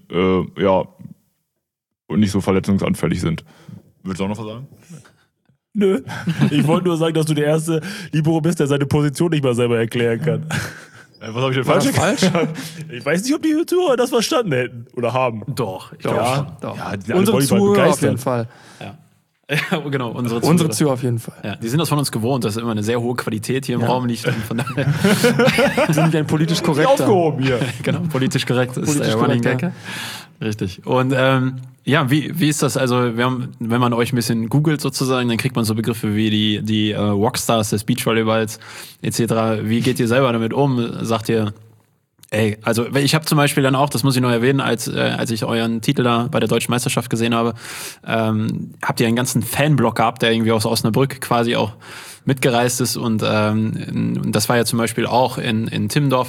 nicht so verletzungsanfällig sind. Willst du auch noch was sagen? Nö. Ich wollte nur sagen, dass du der erste Libero bist, der seine Position nicht mal selber erklären kann. Was habe ich denn War das falsch? Ich weiß nicht, ob die Zuhörer das verstanden hätten oder haben. Doch, ich Doch, glaube ja, schon. doch. Ja, die sind alle Unsere Volleyball Zuhörer auf begeistert. jeden Fall. Ja, genau, unsere Zuhörer auf jeden Fall. Ja, die sind das von uns gewohnt, dass immer eine sehr hohe Qualität hier im Raum liegt. Und von daher, Wir sind wie ein politisch Nicht korrekter. aufgehoben hier. genau, politisch korrekt ist Politisch der Running korrekt, Gag. Richtig. Und wie ist das? Also, wenn man euch ein bisschen googelt sozusagen, dann kriegt man so Begriffe wie die Rockstars des Beachvolleyballs etc. Wie geht ihr selber damit um? Sagt ihr, ey, also ich habe zum Beispiel dann auch, das muss ich noch erwähnen, als ich euren Titel da bei der Deutschen Meisterschaft gesehen habe, habt ihr einen ganzen Fanblock gehabt, der irgendwie aus Osnabrück quasi auch mitgereist ist und das war ja zum Beispiel auch in Timmendorf,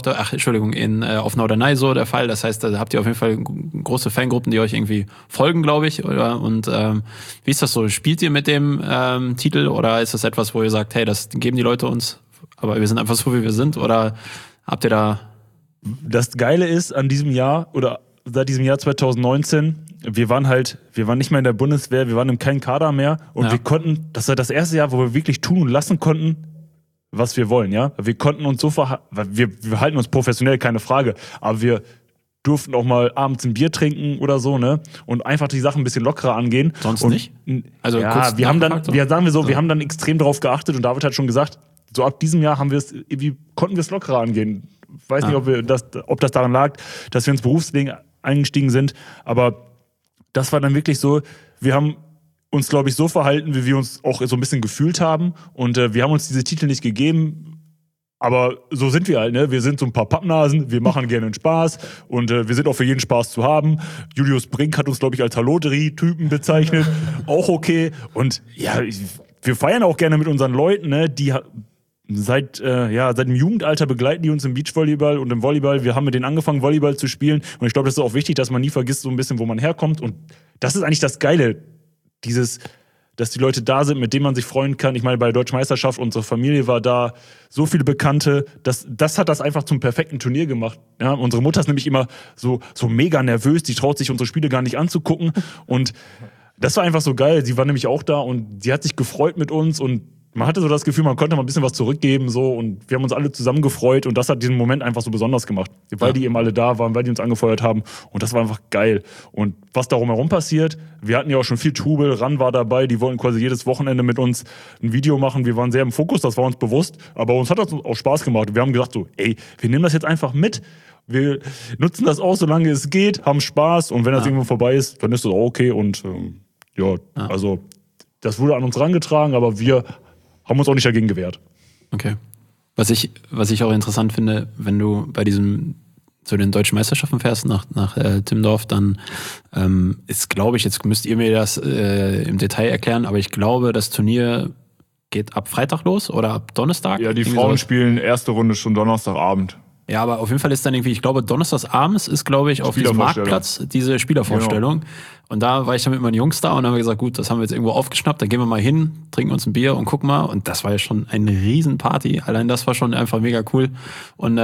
auf Norderney so der Fall. Das heißt, da habt ihr auf jeden Fall große Fangruppen, die euch irgendwie folgen, glaube ich. Und wie ist das so? Spielt ihr mit dem Titel oder ist das etwas, wo ihr sagt, hey, das geben die Leute uns, aber wir sind einfach so, wie wir sind? Oder habt ihr da... Das Geile ist an diesem Jahr oder seit diesem Jahr 2019, wir waren nicht mehr in der Bundeswehr, wir waren in keinem Kader mehr und wir konnten, das war das erste Jahr, wo wir wirklich tun und lassen konnten, was wir wollen, ja. Wir konnten uns so wir halten uns professionell, keine Frage, aber wir durften auch mal abends ein Bier trinken oder so, ne? Und einfach die Sachen ein bisschen lockerer angehen. Sonst und, nicht? Also ja, kurz wir haben dann, nachgefragt, wir haben dann extrem darauf geachtet und David hat schon gesagt, so ab diesem Jahr konnten wir es lockerer angehen. Ich weiß nicht, ob das daran lag, dass wir ins Berufsleben eingestiegen sind, aber das war dann wirklich so, wir haben uns, glaube ich, so verhalten, wie wir uns auch so ein bisschen gefühlt haben und wir haben uns diese Titel nicht gegeben, aber so sind wir halt, ne? Wir sind so ein paar Pappnasen, wir machen gerne einen Spaß und wir sind auch für jeden Spaß zu haben. Julius Brink hat uns, glaube ich, als Halloterie-Typen bezeichnet, auch okay und ja, wir feiern auch gerne mit unseren Leuten, ne? Die seit dem Jugendalter begleiten die uns im Beachvolleyball und im Volleyball. Wir haben mit denen angefangen, Volleyball zu spielen. Und ich glaube, das ist auch wichtig, dass man nie vergisst, so ein bisschen, wo man herkommt. Und das ist eigentlich das Geile, dass die Leute da sind, mit denen man sich freuen kann. Ich meine, bei der Deutschen Meisterschaft, unsere Familie war da, so viele Bekannte. Das hat das einfach zum perfekten Turnier gemacht. Ja, unsere Mutter ist nämlich immer so mega nervös. Die traut sich unsere Spiele gar nicht anzugucken. Und das war einfach so geil. Sie war nämlich auch da und sie hat sich gefreut mit uns und man hatte so das Gefühl, man konnte mal ein bisschen was zurückgeben so und wir haben uns alle zusammen gefreut und das hat diesen Moment einfach so besonders gemacht, weil die eben alle da waren, weil die uns angefeuert haben und das war einfach geil. Und was darum herum passiert, wir hatten ja auch schon viel Trubel, RAN war dabei, die wollten quasi jedes Wochenende mit uns ein Video machen, wir waren sehr im Fokus, das war uns bewusst, aber uns hat das auch Spaß gemacht. Wir haben gesagt so, ey, wir nehmen das jetzt einfach mit, wir nutzen das auch, solange es geht, haben Spaß und wenn das irgendwo vorbei ist, dann ist das auch okay und also das wurde an uns rangetragen, aber wir haben uns auch nicht dagegen gewehrt. Okay. Was ich auch interessant finde, wenn du bei zu den deutschen Meisterschaften fährst nach Timmendorf, dann ist, glaube ich, jetzt müsst ihr mir das im Detail erklären, aber ich glaube, das Turnier geht ab Freitag los oder ab Donnerstag? Ja, die Frauen spielen erste Runde schon Donnerstagabend. Ja, aber auf jeden Fall ist dann irgendwie, ich glaube, donnerstags abends ist, glaube ich, auf diesem Marktplatz diese Spielervorstellung. Genau. Und da war ich dann mit meinen Jungs da und dann haben wir gesagt, gut, das haben wir jetzt irgendwo aufgeschnappt, da gehen wir mal hin, trinken uns ein Bier und gucken mal. Und das war ja schon eine Riesenparty. Allein das war schon einfach mega cool. Und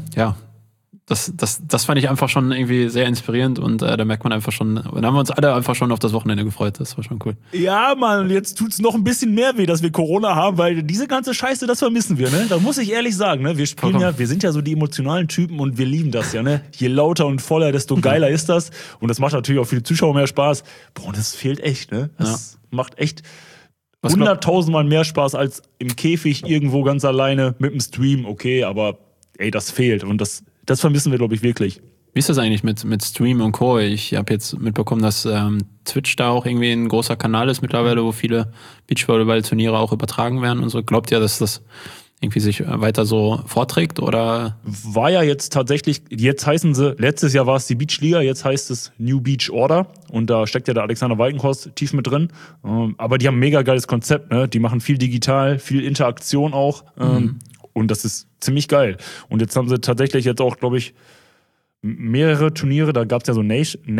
das fand ich einfach schon irgendwie sehr inspirierend und da merkt man einfach schon, und da haben wir uns alle einfach schon auf das Wochenende gefreut. Das war schon cool. Ja, Mann, jetzt tut's noch ein bisschen mehr weh, dass wir Corona haben, weil diese ganze Scheiße, das vermissen wir, ne? Da muss ich ehrlich sagen, ne? Wir spielen wir sind ja so die emotionalen Typen und wir lieben das ja, ne? Je lauter und voller, desto geiler ist das und das macht natürlich auch für die Zuschauer mehr Spaß. Boah, das fehlt echt, ne? Das macht echt 100.000 Mal mehr Spaß als im Käfig irgendwo ganz alleine mit dem Stream. Okay, aber ey, das fehlt und das vermissen wir, glaube ich, wirklich. Wie ist das eigentlich mit Stream und Co.? Ich habe jetzt mitbekommen, dass Twitch da auch irgendwie ein großer Kanal ist mittlerweile, wo viele Beachvolleyball-Turniere auch übertragen werden und so. Glaubt ihr, dass das irgendwie sich weiter so vorträgt? Oder? War ja jetzt tatsächlich, jetzt heißen sie, letztes Jahr war es die Beachliga, jetzt heißt es New Beach Order und da steckt ja der Alexander Walkenhorst tief mit drin. Aber die haben ein mega geiles Konzept, ne? Die machen viel digital, viel Interaktion auch und das ist ziemlich geil. Und jetzt haben sie tatsächlich jetzt auch, glaube ich, mehrere Turniere, da gab es ja so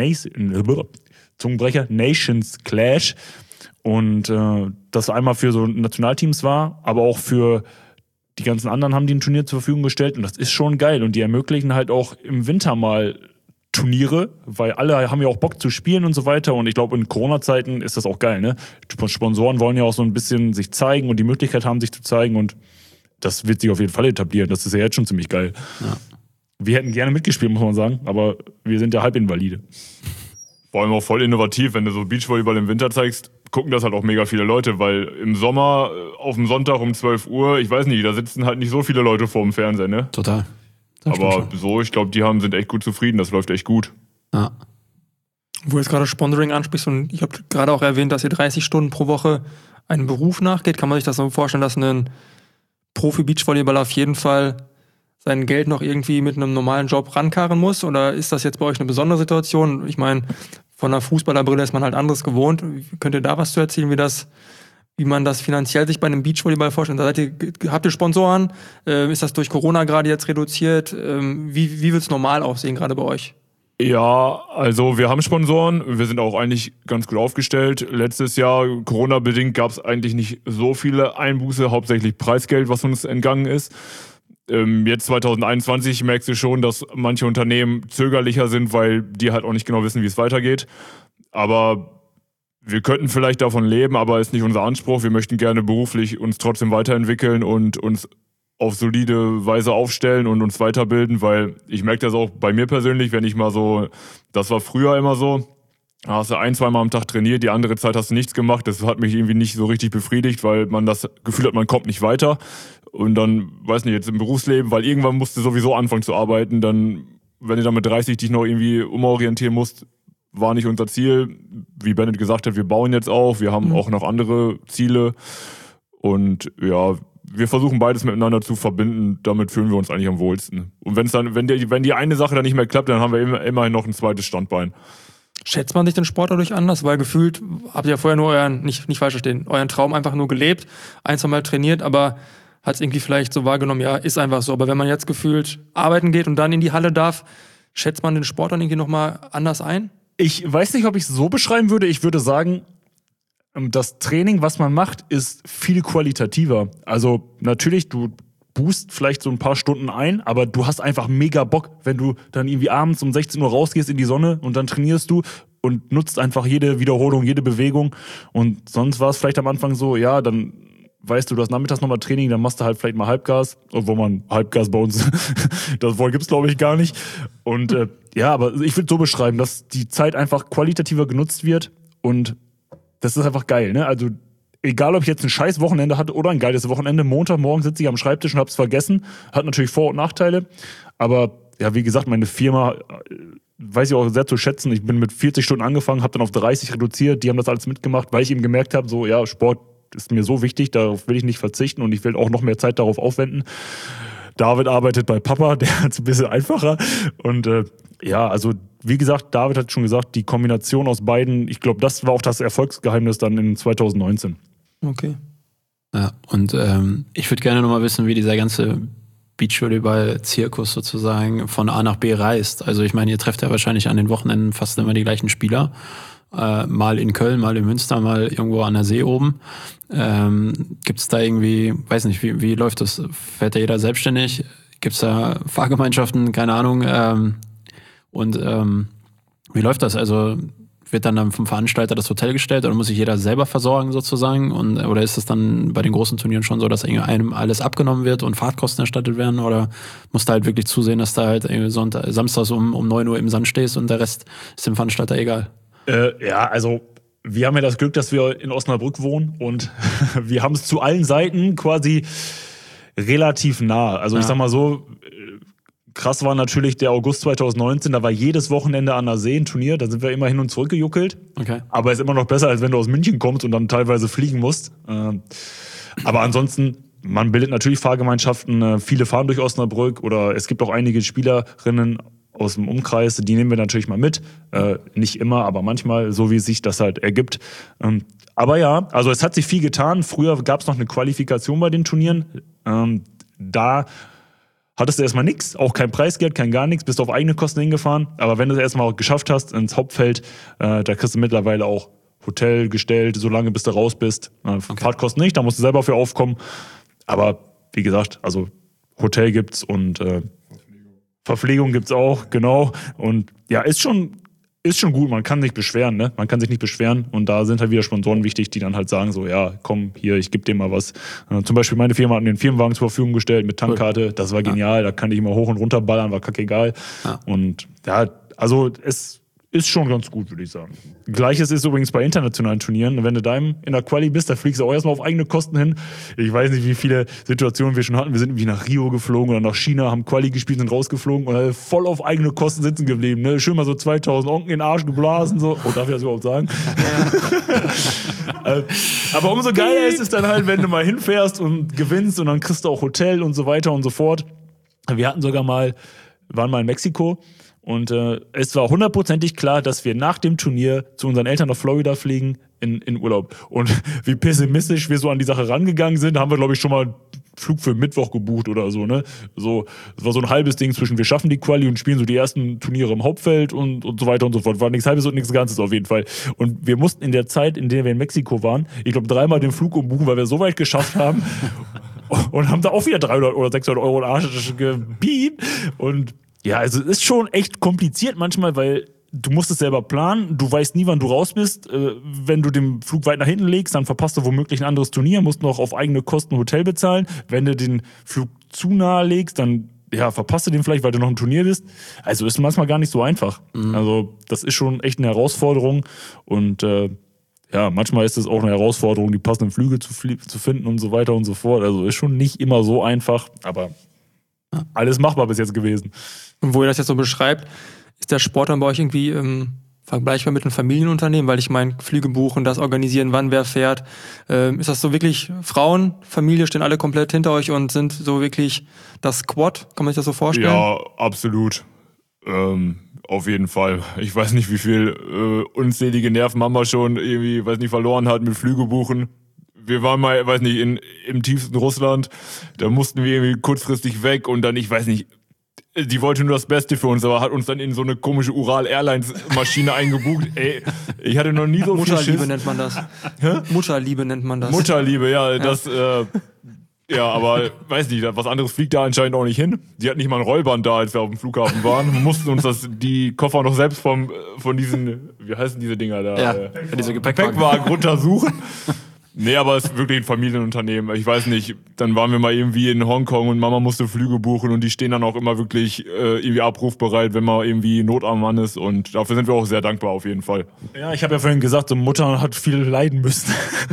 Nations Clash und das einmal für so Nationalteams war, aber auch für die ganzen anderen haben die ein Turnier zur Verfügung gestellt und das ist schon geil und die ermöglichen halt auch im Winter mal Turniere, weil alle haben ja auch Bock zu spielen und so weiter und ich glaube in Corona-Zeiten ist das auch geil, ne? Sponsoren wollen ja auch so ein bisschen sich zeigen und die Möglichkeit haben, sich zu zeigen und das wird sich auf jeden Fall etablieren, das ist ja jetzt schon ziemlich geil. Ja. Wir hätten gerne mitgespielt, muss man sagen, aber wir sind ja Halbinvalide. Vor allem auch voll innovativ, wenn du so Beachvolleyball im Winter zeigst, gucken das halt auch mega viele Leute, weil im Sommer auf dem Sonntag um 12 Uhr, ich weiß nicht, da sitzen halt nicht so viele Leute vor dem Fernseher, ne? Total. Aber so, ich glaube, die sind echt gut zufrieden, das läuft echt gut. Ja. Wo du jetzt gerade Sponsoring ansprichst und ich habe gerade auch erwähnt, dass ihr 30 Stunden pro Woche einem Beruf nachgeht, kann man sich das so vorstellen, dass ein Profi-Beachvolleyballer auf jeden Fall sein Geld noch irgendwie mit einem normalen Job rankarren muss? Oder ist das jetzt bei euch eine besondere Situation? Ich meine, von einer Fußballerbrille ist man halt anderes gewohnt. Könnt ihr da was zu erzählen, wie man das finanziell sich bei einem Beachvolleyball vorstellt? Habt ihr Sponsoren? Ist das durch Corona gerade jetzt reduziert? Wie wird es normal aussehen gerade bei euch? Ja, also wir haben Sponsoren. Wir sind auch eigentlich ganz gut aufgestellt. Letztes Jahr, Corona-bedingt, gab es eigentlich nicht so viele Einbuße, hauptsächlich Preisgeld, was uns entgangen ist. Jetzt 2021 merkst du schon, dass manche Unternehmen zögerlicher sind, weil die halt auch nicht genau wissen, wie es weitergeht. Aber wir könnten vielleicht davon leben, aber ist nicht unser Anspruch. Wir möchten gerne beruflich uns trotzdem weiterentwickeln und uns auf solide Weise aufstellen und uns weiterbilden, weil ich merke das auch bei mir persönlich, wenn ich mal so, das war früher immer so, da hast du 1-2 Mal am Tag trainiert, die andere Zeit hast du nichts gemacht. Das hat mich irgendwie nicht so richtig befriedigt, weil man das Gefühl hat, man kommt nicht weiter. Und dann, weiß nicht, jetzt im Berufsleben, weil irgendwann musst du sowieso anfangen zu arbeiten, dann, wenn du dann mit 30 dich noch irgendwie umorientieren musst, war nicht unser Ziel. Wie Bennett gesagt hat, wir bauen jetzt auf, wir haben auch noch andere Ziele und ja, wir versuchen beides miteinander zu verbinden, damit fühlen wir uns eigentlich am wohlsten. Und wenn die eine Sache dann nicht mehr klappt, dann haben wir immerhin noch ein zweites Standbein. Schätzt man sich den Sport dadurch anders? Weil gefühlt habt ihr ja vorher nur nicht falsch verstehen, euren Traum einfach nur gelebt, 1-2 Mal trainiert, aber hat es irgendwie vielleicht so wahrgenommen, ja, ist einfach so. Aber wenn man jetzt gefühlt arbeiten geht und dann in die Halle darf, schätzt man den Sport dann irgendwie nochmal anders ein? Ich weiß nicht, ob ich es so beschreiben würde. Ich würde sagen, das Training, was man macht, ist viel qualitativer. Also natürlich, du boost vielleicht so ein paar Stunden ein, aber du hast einfach mega Bock, wenn du dann irgendwie abends um 16 Uhr rausgehst in die Sonne und dann trainierst du und nutzt einfach jede Wiederholung, jede Bewegung. Und sonst war es vielleicht am Anfang so, ja, dann weißt du, du hast nachmittags nochmal Training, dann machst du halt vielleicht mal Halbgas, obwohl man Halbgas bei uns, das Wort gibt's glaube ich gar nicht. Und ja, aber ich würde so beschreiben, dass die Zeit einfach qualitativer genutzt wird und das ist einfach geil, ne? Also egal, ob ich jetzt ein scheiß Wochenende hatte oder ein geiles Wochenende, Montagmorgen sitze ich am Schreibtisch und hab's vergessen, hat natürlich Vor- und Nachteile, aber ja, wie gesagt, meine Firma weiß ich auch sehr zu schätzen. Ich bin mit 40 Stunden angefangen, habe dann auf 30 reduziert, die haben das alles mitgemacht, weil ich eben gemerkt habe, so ja, Sport ist mir so wichtig, darauf will ich nicht verzichten und ich will auch noch mehr Zeit darauf aufwenden. David arbeitet bei Papa, der hat es ein bisschen einfacher. Und ja, also wie gesagt, David hat schon gesagt, die Kombination aus beiden, ich glaube, das war auch das Erfolgsgeheimnis dann in 2019. Okay. Ja, und ich würde gerne nochmal wissen, wie dieser ganze Beachvolleyball-Zirkus sozusagen von A nach B reist. Also ich meine, ihr trefft ja wahrscheinlich an den Wochenenden fast immer die gleichen Spieler. Mal in Köln, mal in Münster, mal irgendwo an der See oben. Gibt es da irgendwie, weiß nicht, wie läuft das? Fährt da jeder selbstständig? Gibt es da Fahrgemeinschaften? Keine Ahnung. Wie läuft das? Also wird dann vom Veranstalter das Hotel gestellt oder muss sich jeder selber versorgen sozusagen? Oder ist es dann bei den großen Turnieren schon so, dass einem alles abgenommen wird und Fahrtkosten erstattet werden? Oder musst du halt wirklich zusehen, dass du halt samstags um 9 Uhr im Sand stehst und der Rest ist dem Veranstalter egal? Ja, also wir haben ja das Glück, dass wir in Osnabrück wohnen und wir haben es zu allen Seiten quasi relativ nah. Also ich sag mal so, krass war natürlich der August 2019, da war jedes Wochenende an der See ein Turnier, da sind wir immer hin und zurück gejuckelt. Okay. Aber ist immer noch besser, als wenn du aus München kommst und dann teilweise fliegen musst. Aber ansonsten, man bildet natürlich Fahrgemeinschaften, viele fahren durch Osnabrück oder es gibt auch einige Spielerinnen aus dem Umkreis, die nehmen wir natürlich mal mit. Nicht immer, aber manchmal, so wie es sich das halt ergibt. Aber ja, also es hat sich viel getan. Früher gab es noch eine Qualifikation bei den Turnieren. Da hattest du erstmal nichts, auch kein Preisgeld, kein gar nichts, bist auf eigene Kosten hingefahren. Aber wenn du es erstmal geschafft hast ins Hauptfeld, da kriegst du mittlerweile auch Hotel gestellt, solange bis du raus bist. Fahrtkosten nicht, da musst du selber für aufkommen. Aber wie gesagt, also Hotel gibt's und Verpflegung gibt's auch, genau. Und ja, ist schon gut, man kann sich beschweren, ne? Man kann sich nicht beschweren und da sind halt wieder Sponsoren wichtig, die dann halt sagen so, ja, komm, hier, ich gebe dir mal was. Zum Beispiel meine Firma hat mir einen Firmenwagen zur Verfügung gestellt mit Tankkarte, das war genial, da kann ich immer hoch und runter ballern, war kackegal. Ja. Und ja, also es ist schon ganz gut, würde ich sagen. Gleiches ist übrigens bei internationalen Turnieren. Wenn du da in der Quali bist, da fliegst du auch erstmal auf eigene Kosten hin. Ich weiß nicht, wie viele Situationen wir schon hatten. Wir sind irgendwie nach Rio geflogen oder nach China, haben Quali gespielt, sind rausgeflogen und voll auf eigene Kosten sitzen geblieben. Ne? Schön mal so 2000 Onken in den Arsch geblasen. So. Oh, darf ich das überhaupt sagen? Aber umso geiler ist es dann halt, wenn du mal hinfährst und gewinnst und dann kriegst du auch Hotel und so weiter und so fort. Wir hatten waren mal in Mexiko. Und es war hundertprozentig klar, dass wir nach dem Turnier zu unseren Eltern nach Florida fliegen in Urlaub. Und wie pessimistisch wir so an die Sache rangegangen sind, haben wir, glaube ich, schon mal einen Flug für Mittwoch gebucht oder so. Ne? So, es war so ein halbes Ding zwischen wir schaffen die Quali und spielen so die ersten Turniere im Hauptfeld und so weiter und so fort. War nichts Halbes und nichts Ganzes auf jeden Fall. Und wir mussten in der Zeit, in der wir in Mexiko waren, ich glaube 3-mal den Flug umbuchen, weil wir so weit geschafft haben. Und haben da auch wieder 300 oder 600 Euro in den Arsch gebiebt. Und ja, also es ist schon echt kompliziert manchmal, weil du musst es selber planen, du weißt nie, wann du raus bist. Wenn du den Flug weit nach hinten legst, dann verpasst du womöglich ein anderes Turnier, musst noch auf eigene Kosten Hotel bezahlen. Wenn du den Flug zu nahe legst, dann verpasst du den vielleicht, weil du noch im Turnier bist. Also ist manchmal gar nicht so einfach. Also das ist schon echt eine Herausforderung und manchmal ist es auch eine Herausforderung, die passenden Flüge zu finden und so weiter und so fort. Also ist schon nicht immer so einfach, aber alles machbar bis jetzt gewesen. Und wo ihr das jetzt so beschreibt, ist der Sport dann bei euch irgendwie vergleichbar mit einem Familienunternehmen? Weil ich meine, Flüge buchen, das organisieren, wann wer fährt. Ist das so wirklich Frauen, Familie, stehen alle komplett hinter euch und sind so wirklich das Squad? Kann man sich das so vorstellen? Ja, absolut. Auf jeden Fall. Ich weiß nicht, wie viel unzählige Nerven Mama schon irgendwie, verloren hat mit Flüge buchen. Wir waren mal, im tiefsten Russland, da mussten wir irgendwie kurzfristig weg und dann, die wollte nur das Beste für uns, aber hat uns dann in so eine komische Ural-Airlines-Maschine eingebucht. Ey, ich hatte noch nie so viel Schiss. Mutterliebe nennt man das. Hä? Mutterliebe nennt man das. Mutterliebe, ja. Das, aber weiß nicht, was anderes fliegt da anscheinend auch nicht hin. Die hat nicht mal ein Rollband da, als wir auf dem Flughafen waren. Wir mussten uns die Koffer noch selbst von diesen, wie heißen diese Dinger da? Ja, diese Gepäckwagen runtersuchen. Nee, aber es ist wirklich ein Familienunternehmen. Ich weiß nicht, dann waren wir mal irgendwie in Hongkong und Mama musste Flüge buchen und die stehen dann auch immer wirklich irgendwie abrufbereit, wenn man irgendwie Not am Mann ist und dafür sind wir auch sehr dankbar auf jeden Fall. Ja, ich habe ja vorhin gesagt, so Mutter hat viel leiden müssen.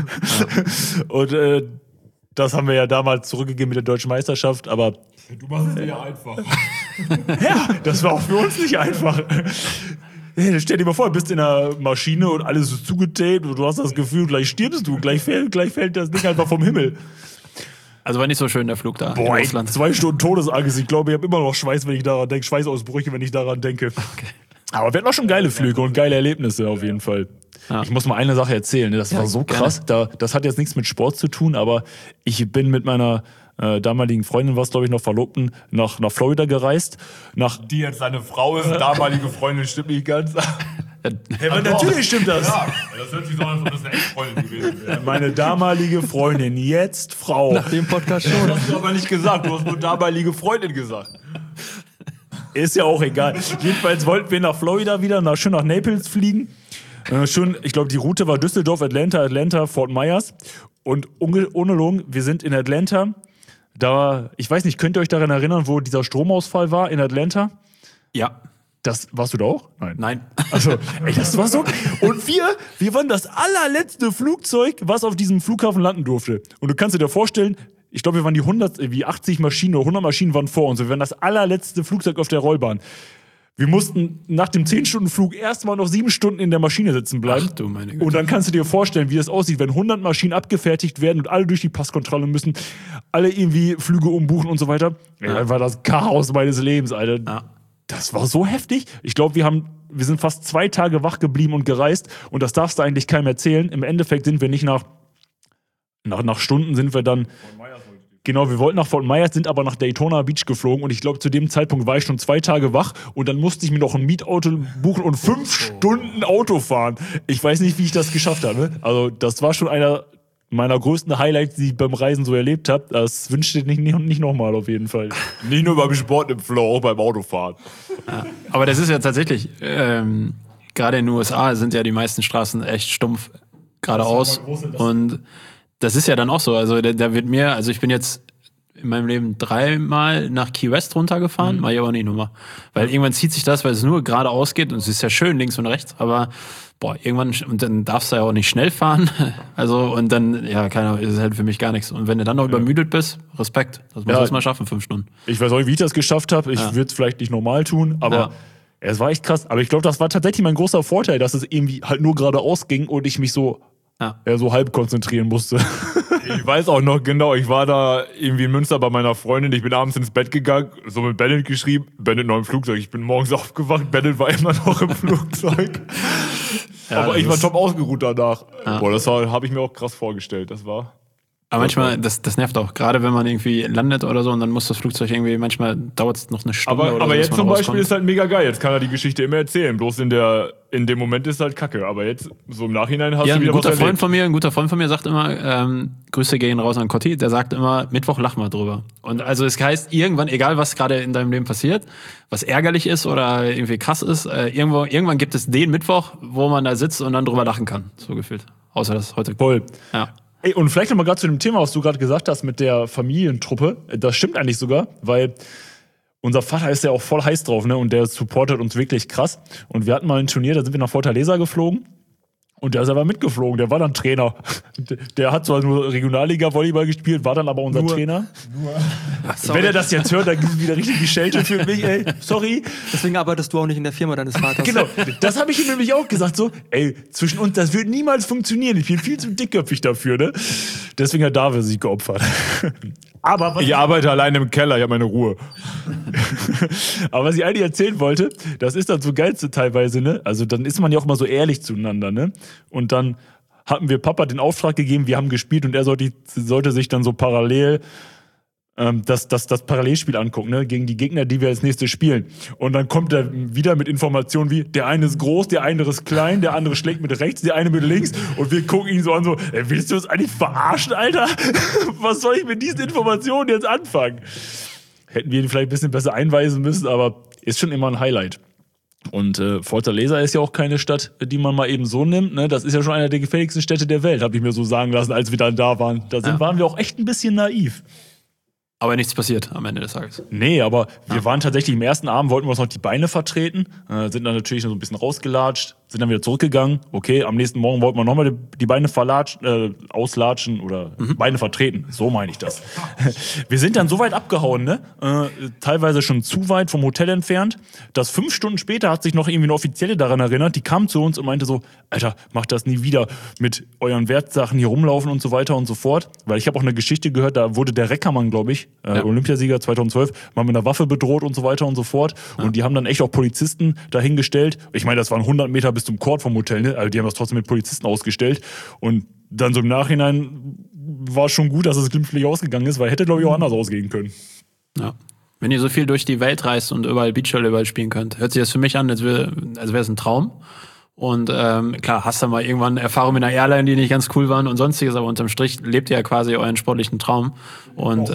Und das haben wir ja damals zurückgegeben mit der Deutschen Meisterschaft, aber du machst es dir ja einfach. Ja, das war auch für uns nicht einfach. Stell dir mal vor, du bist in einer Maschine und alles ist zugetaped und du hast das Gefühl, gleich stirbst du, gleich fällt das Ding einfach vom Himmel. Also war nicht so schön der Flug da in Russland. 2 Stunden Todesangst. Ich glaube, ich habe immer noch Schweiß, wenn ich daran denke, Schweißausbrüche, wenn ich daran denke. Okay. Aber wir hatten auch schon geile Flüge und geile Erlebnisse auf jeden Fall. Ja. Ich muss mal eine Sache erzählen, das war so krass. Das hat jetzt nichts mit Sport zu tun, aber ich bin mit meiner damaligen Freundin, was glaube ich noch Verlobten, nach Florida gereist. Die jetzt seine Frau ist, damalige Freundin, stimmt nicht ganz. Hey, natürlich stimmt das. Ja, das hört sich so an, als ob das eine Ex-Freundin gewesen wäre. Meine damalige Freundin, jetzt Frau. Nach dem Podcast schon. Das hast du aber nicht gesagt, du hast nur damalige Freundin gesagt. Ist ja auch egal. Jedenfalls wollten wir nach Florida wieder, schön nach Naples fliegen. Ich glaube, die Route war Düsseldorf, Atlanta, Fort Myers. Und ohne Lung, wir sind in Atlanta. Ich weiß nicht, könnt ihr euch daran erinnern, wo dieser Stromausfall war in Atlanta? Ja. Das warst du da auch? Nein. Also, ey, das war so. Und wir waren das allerletzte Flugzeug, was auf diesem Flughafen landen durfte. Und du kannst dir vorstellen, ich glaube, wir waren die 80 Maschinen oder 100 Maschinen waren vor uns. Wir waren das allerletzte Flugzeug auf der Rollbahn. Wir mussten nach dem 10-Stunden-Flug erstmal noch 7 Stunden in der Maschine sitzen bleiben. Ach du meine Güte. Und dann kannst du dir vorstellen, wie das aussieht, wenn 100 Maschinen abgefertigt werden und alle durch die Passkontrolle müssen, alle irgendwie Flüge umbuchen und so weiter. Ja. Dann war das Chaos meines Lebens, Alter. Ja. Das war so heftig. Ich glaube, wir sind fast 2 Tage wach geblieben und gereist. Und das darfst du eigentlich keinem erzählen. Im Endeffekt sind wir nicht nach Stunden sind wir dann... Genau, wir wollten nach Fort Myers, sind aber nach Daytona Beach geflogen und ich glaube, zu dem Zeitpunkt war ich schon 2 Tage wach und dann musste ich mir noch ein Mietauto buchen und 5 Stunden Auto fahren. Ich weiß nicht, wie ich das geschafft habe. Also das war schon einer meiner größten Highlights, die ich beim Reisen so erlebt habe. Das wünschte ich nicht nochmal auf jeden Fall. Nicht nur beim Sport im Flow, auch beim Autofahren. Ja, aber das ist ja tatsächlich, gerade in den USA sind ja die meisten Straßen echt stumpf geradeaus und das ist ja dann auch so, also da wird mir, also ich bin jetzt in meinem Leben 3-mal nach Key West runtergefahren, mach ich aber nicht nochmal. Weil irgendwann zieht sich das, weil es nur geradeaus geht und es ist ja schön links und rechts, aber irgendwann, und dann darfst du ja auch nicht schnell fahren, also und dann, ja, keine Ahnung, ist halt für mich gar nichts. Und wenn du dann noch übermüdet bist, Respekt, das muss man schaffen, 5 Stunden. Ich weiß auch nicht, wie ich das geschafft habe, ich würde es vielleicht nicht normal tun, aber es war echt krass. Aber ich glaube, das war tatsächlich mein großer Vorteil, dass es irgendwie halt nur geradeaus ging und ich mich so halb konzentrieren musste. Ich weiß auch noch genau, ich war da irgendwie in Münster bei meiner Freundin, ich bin abends ins Bett gegangen, so mit Bennett geschrieben, Bennett noch im Flugzeug, ich bin morgens aufgewacht, Bennett war immer noch im Flugzeug. Aber ich war top ausgeruht danach. Ja. Boah, das habe ich mir auch krass vorgestellt, das war... Aber manchmal, das nervt auch, gerade wenn man irgendwie landet oder so und dann muss das Flugzeug irgendwie, manchmal dauert es noch eine Stunde oder so. Aber jetzt zum Beispiel ist halt mega geil, jetzt kann er die Geschichte immer erzählen, bloß in dem Moment ist halt kacke, aber jetzt so im Nachhinein hast du wieder was erlebt. Ein guter Freund von mir sagt immer, Grüße gehen raus an Cotti, der sagt immer, Mittwoch lach mal drüber. Und also es heißt, irgendwann, egal was gerade in deinem Leben passiert, was ärgerlich ist oder irgendwie krass ist, irgendwann gibt es den Mittwoch, wo man da sitzt und dann drüber lachen kann, so gefühlt. Außer das heute. Voll. Ja. Ey, und vielleicht nochmal gerade zu dem Thema, was du gerade gesagt hast mit der Familientruppe. Das stimmt eigentlich sogar, weil unser Vater ist ja auch voll heiß drauf, ne? Und der supportet uns wirklich krass. Und wir hatten mal ein Turnier, da sind wir nach Fortaleza geflogen. Und der ist aber mitgeflogen, der war dann Trainer. Der hat zwar nur Regionalliga-Volleyball gespielt, war dann aber unser Trainer. Wenn er das jetzt hört, dann gibt es wieder richtig die Schelte für mich, ey. Sorry. Deswegen arbeitest du auch nicht in der Firma deines Vaters. Genau, das habe ich ihm nämlich auch gesagt, so, ey, zwischen uns, das wird niemals funktionieren. Ich bin viel zu dickköpfig dafür, ne? Deswegen hat David sich geopfert. Aber ich arbeite alleine im Keller, ich habe meine Ruhe. Aber was ich eigentlich erzählen wollte, das ist dann so geilste teilweise, ne? Also dann ist man ja auch mal so ehrlich zueinander, ne? Und dann hatten wir Papa den Auftrag gegeben, wir haben gespielt und er sollte sich dann so parallel das Parallelspiel angucken, ne? Gegen die Gegner, die wir als nächstes spielen. Und dann kommt er wieder mit Informationen wie, der eine ist groß, der andere ist klein, der andere schlägt mit rechts, der eine mit links. Und wir gucken ihn so an, so, ey, willst du uns eigentlich verarschen, Alter? Was soll ich mit diesen Informationen jetzt anfangen? Hätten wir ihn vielleicht ein bisschen besser einweisen müssen, aber ist schon immer ein Highlight. Und Fortaleza ist ja auch keine Stadt, die man mal eben so nimmt. Ne? Das ist ja schon eine der gefährlichsten Städte der Welt, habe ich mir so sagen lassen, als wir dann da waren. Waren wir auch echt ein bisschen naiv. Aber nichts passiert am Ende des Tages. Nee, aber wir waren tatsächlich im ersten Abend, wollten wir uns noch die Beine vertreten, sind dann natürlich so ein bisschen rausgelatscht, sind dann wieder zurückgegangen. Okay, am nächsten Morgen wollten wir nochmal die Beine auslatschen oder Beine vertreten. So meine ich das. Wir sind dann so weit abgehauen, ne? Teilweise schon zu weit vom Hotel entfernt, dass 5 Stunden später hat sich noch irgendwie eine Offizielle daran erinnert, die kam zu uns und meinte so, Alter, macht das nie wieder mit euren Wertsachen hier rumlaufen und so weiter und so fort. Weil ich habe auch eine Geschichte gehört, da wurde der Reckermann, glaube ich, Olympiasieger 2012, mal mit einer Waffe bedroht und so weiter und so fort. Ja. Und die haben dann echt auch Polizisten dahingestellt. Ich meine, das waren 100 Meter bis zum Court vom Hotel, ne? Also die haben das trotzdem mit Polizisten ausgestellt. Und dann so im Nachhinein war schon gut, dass es glimpflich ausgegangen ist, weil hätte, glaube ich, auch anders ausgehen können. Ja. Wenn ihr so viel durch die Welt reist und überall Beachvolleyball spielen könnt, hört sich das für mich an, als wäre es ein Traum. Und klar, hast du mal irgendwann Erfahrungen mit einer Airline, die nicht ganz cool waren und sonstiges, aber unterm Strich lebt ihr ja quasi euren sportlichen Traum. Und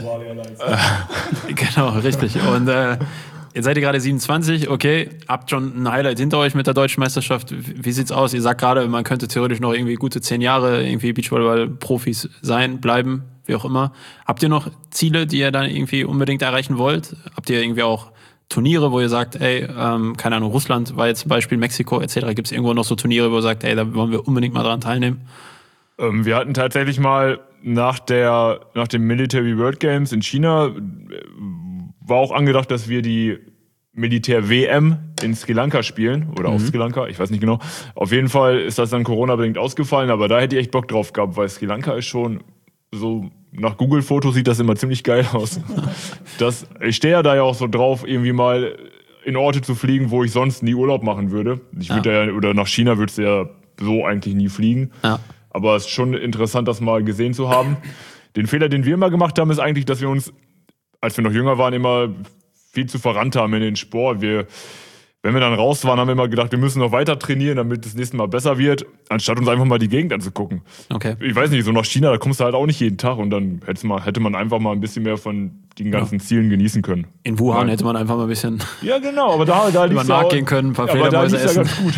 genau, richtig. Und jetzt seid ihr gerade 27, okay, habt schon ein Highlight hinter euch mit der Deutschen Meisterschaft. Wie sieht's aus? Ihr sagt gerade, man könnte theoretisch noch irgendwie gute 10 Jahre irgendwie Beachvolleyball-Profis sein, bleiben, wie auch immer. Habt ihr noch Ziele, die ihr dann irgendwie unbedingt erreichen wollt? Habt ihr irgendwie auch Turniere, wo ihr sagt, ey, keine Ahnung, Russland war jetzt zum Beispiel, Mexiko etc. Gibt es irgendwo noch so Turniere, wo ihr sagt, ey, da wollen wir unbedingt mal dran teilnehmen? Wir hatten tatsächlich mal nach den Military World Games in China, war auch angedacht, dass wir die Militär-WM in Sri Lanka spielen oder auf Sri Lanka, ich weiß nicht genau. Auf jeden Fall ist das dann Corona-bedingt ausgefallen, aber da hätte ich echt Bock drauf gehabt, weil Sri Lanka ist schon so, nach Google-Fotos sieht das immer ziemlich geil aus. Ich stehe ja da ja auch so drauf, irgendwie mal in Orte zu fliegen, wo ich sonst nie Urlaub machen würde. Ich würde ja, oder nach China würdest du ja so eigentlich nie fliegen. Ja. Aber es ist schon interessant, das mal gesehen zu haben. Den Fehler, den wir immer gemacht haben, ist eigentlich, dass wir uns, als wir noch jünger waren, immer viel zu verrannt haben in den Sport. Wenn wir dann raus waren, haben wir immer gedacht, wir müssen noch weiter trainieren, damit das nächste Mal besser wird, anstatt uns einfach mal die Gegend anzugucken. Okay. Ich weiß nicht, so nach China, da kommst du halt auch nicht jeden Tag und dann hätte man einfach mal ein bisschen mehr von den ganzen Zielen genießen können. In Wuhan hätte man einfach mal ein bisschen ja, genau, aber da über den Markt gehen können, ein paar Fledermäuse essen. Ja, ganz gut.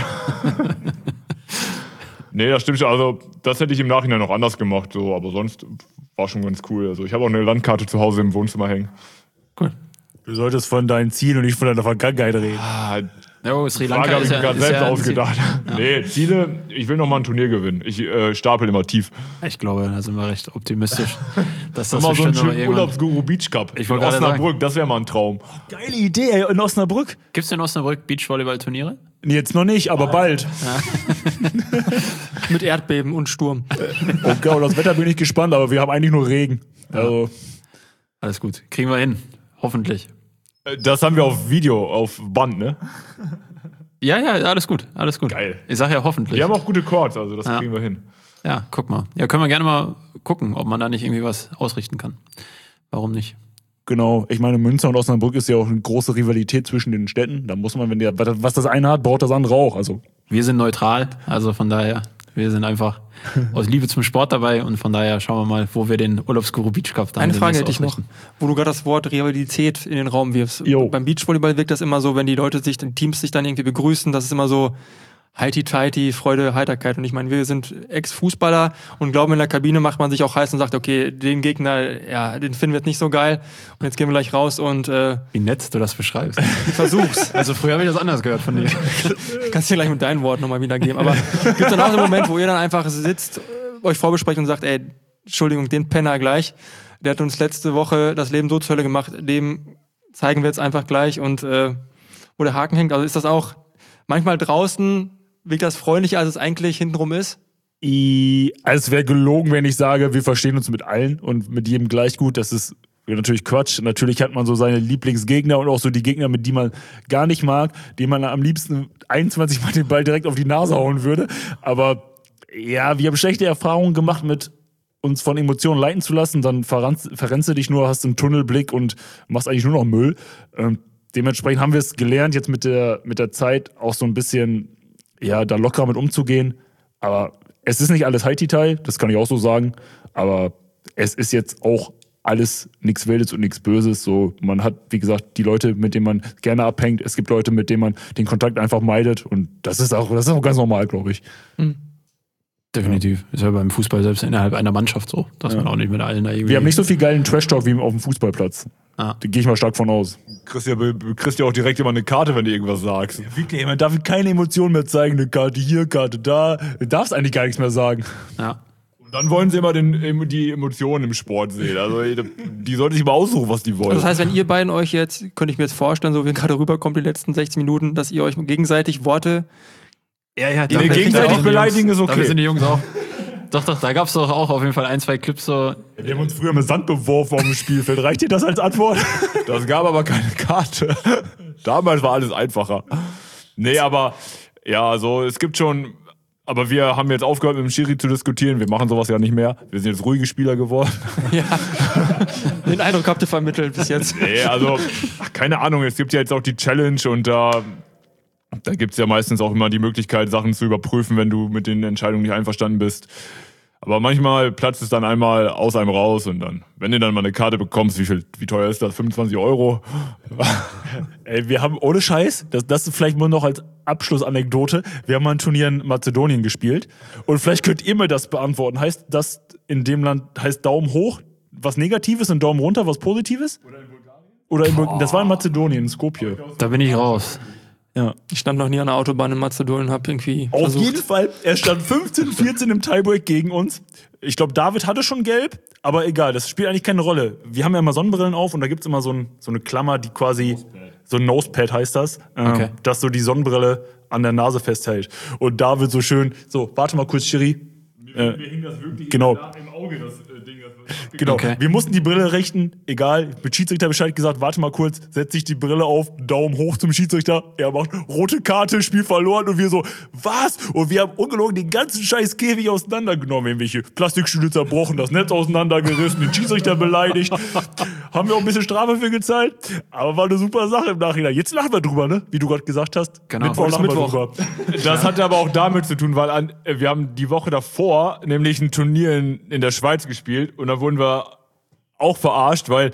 Nee, das stimmt schon. Also, das hätte ich im Nachhinein noch anders gemacht, so, aber sonst war schon ganz cool. Also, ich habe auch eine Landkarte zu Hause im Wohnzimmer hängen. Cool. Du solltest von deinen Zielen und nicht von deiner Vergangenheit reden. Sri Lanka habe ich mir gerade selbst ausgedacht. Ja. Nee, Ziele, ich will noch mal ein Turnier gewinnen. Ich stapel immer tief. Ich glaube, da sind wir recht optimistisch. Dass das mal so einen schönen Urlaubsguru Beach Cup. In Osnabrück, das wäre mal ein Traum. Geile Idee, ey, in Osnabrück. Gibt es in Osnabrück Beachvolleyball-Turniere? Nee, jetzt noch nicht, aber bald. Ja. Mit Erdbeben und Sturm. Okay, und das Wetter bin ich gespannt, aber wir haben eigentlich nur Regen. Also. Alles gut, kriegen wir hin. Hoffentlich. Das haben wir auf Video, auf Band, ne? Ja, alles gut, alles gut. Geil. Ich sag ja hoffentlich. Wir haben auch gute Chords, also das kriegen wir hin. Ja, guck mal. Ja, können wir gerne mal gucken, ob man da nicht irgendwie was ausrichten kann. Warum nicht? Genau, ich meine, Münster und Osnabrück ist ja auch eine große Rivalität zwischen den Städten. Da muss man, was das eine hat, baut das andere auch. Also. Wir sind neutral, also von daher, wir sind einfach aus Liebe zum Sport dabei und von daher schauen wir mal, wo wir den Urlaubsguru Beach Cup dann Eine Frage hätte ich noch, wo du gerade das Wort Rivalität in den Raum wirfst. Jo. Beim Beachvolleyball wirkt das immer so, wenn die Teams sich dann irgendwie begrüßen, das ist immer so Heiti-Teiti, Freude, Heiterkeit. Und ich meine, wir sind Ex-Fußballer und glauben, in der Kabine macht man sich auch heiß und sagt, okay, den Gegner, ja, den finden wir jetzt nicht so geil. Und jetzt gehen wir gleich raus und wie nett du das beschreibst. Ich versuch's. Also früher habe ich das anders gehört von dir. Kannst du dir gleich mit deinen Worten nochmal wiedergeben. Aber gibt es dann auch einen Moment, wo ihr dann einfach sitzt, euch vorbesprecht und sagt, ey, Entschuldigung, den Penner gleich, der hat uns letzte Woche das Leben so zur Hölle gemacht, dem zeigen wir jetzt einfach gleich und wo der Haken hängt. Also ist das auch manchmal draußen, wirkt das freundlicher, als es eigentlich hintenrum ist? Also es wäre gelogen, wenn ich sage, wir verstehen uns mit allen und mit jedem gleich gut. Das ist natürlich Quatsch. Natürlich hat man so seine Lieblingsgegner und auch so die Gegner, mit die man gar nicht mag, denen man am liebsten 21 Mal den Ball direkt auf die Nase hauen würde. Aber ja, wir haben schlechte Erfahrungen gemacht mit uns von Emotionen leiten zu lassen. Dann verrennst du dich nur, hast einen Tunnelblick und machst eigentlich nur noch Müll. Dementsprechend haben wir es gelernt, jetzt mit der Zeit auch so ein bisschen da locker mit umzugehen. Aber es ist nicht alles Heititai, das kann ich auch so sagen. Aber es ist jetzt auch alles nichts Wildes und nichts Böses. So, man hat, wie gesagt, die Leute, mit denen man gerne abhängt. Es gibt Leute, mit denen man den Kontakt einfach meidet. Und das ist auch ganz normal, glaube ich. Mhm. Definitiv. Ist ja beim Fußball selbst innerhalb einer Mannschaft so, dass man auch nicht mit allen da irgendwie... Wir haben nicht so viel geilen Trash-Talk wie auf dem Fußballplatz. Da gehe ich mal stark von aus. Du kriegst ja auch direkt immer eine Karte, wenn du irgendwas sagst. Ja, wirklich, man darf keine Emotionen mehr zeigen. Eine Karte hier, Karte da. Du darfst eigentlich gar nichts mehr sagen. Ja. Und dann wollen sie immer die Emotionen im Sport sehen. Also die sollten sich mal aussuchen, was die wollen. Das heißt, wenn ihr beiden euch jetzt, könnte ich mir jetzt vorstellen, so wie gerade rüberkommt die letzten 60 Minuten, dass ihr euch gegenseitig Worte... Ja, gegenseitig beleidigen ist okay. Da sind die Jungs auch. Doch, da gab es doch auch auf jeden Fall 1, 2 Clips so. Wir haben uns früher mit Sand beworfen auf dem Spielfeld. Reicht dir das als Antwort? Das gab aber keine Karte. Damals war alles einfacher. Nee, aber ja, also es gibt schon. Aber wir haben jetzt aufgehört, mit dem Schiri zu diskutieren. Wir machen sowas ja nicht mehr. Wir sind jetzt ruhige Spieler geworden. Ja. Den Eindruck habt ihr vermittelt bis jetzt. Nee, also, keine Ahnung. Es gibt ja jetzt auch die Challenge und da gibt es ja meistens auch immer die Möglichkeit, Sachen zu überprüfen, wenn du mit den Entscheidungen nicht einverstanden bist. Aber manchmal platzt es dann einmal aus einem raus und dann, wenn du dann mal eine Karte bekommst, wie teuer ist das? 25 €? Ey, wir haben ohne Scheiß, das ist vielleicht nur noch als Abschlussanekdote, wir haben mal ein Turnier in Mazedonien gespielt und vielleicht könnt ihr mir das beantworten. Heißt das in dem Land, heißt Daumen hoch was Negatives und Daumen runter was Positives? Oder das war in Mazedonien, in Skopje. Da bin ich raus. Ja. Ich stand noch nie an der Autobahn in Mazedonien und habe irgendwie Auf versucht. jeden Fall, er stand 15-14 im Tiebreak gegen uns. Ich glaube, David hatte schon gelb, aber egal, das spielt eigentlich keine Rolle. Wir haben ja immer Sonnenbrillen auf und da gibt's immer so eine Klammer, die quasi, so ein Nosepad heißt das, Okay. das so die Sonnenbrille an der Nase festhält. Und David so schön, so, warte mal kurz, Schiri. Mir hing das wirklich genau. im Auge, das Ding. Genau, Okay. wir mussten die Brille richten, egal, mit Schiedsrichter Bescheid gesagt, warte mal kurz, setzt sich die Brille auf, Daumen hoch zum Schiedsrichter, er macht rote Karte, Spiel verloren und wir so, was? Und wir haben ungelogen den ganzen scheiß Käfig auseinandergenommen, irgendwelche Plastikstühle zerbrochen, das Netz auseinandergerissen, den Schiedsrichter beleidigt, haben wir auch ein bisschen Strafe für gezahlt, aber war eine super Sache im Nachhinein. Jetzt lachen wir drüber, ne? Wie du gerade gesagt hast. Genau. Mittwoch lachen wir Mittwoch. drüber. Das hatte aber auch damit zu tun, weil wir haben die Woche davor nämlich ein Turnier in der Schweiz gespielt und da wurden wir auch verarscht, weil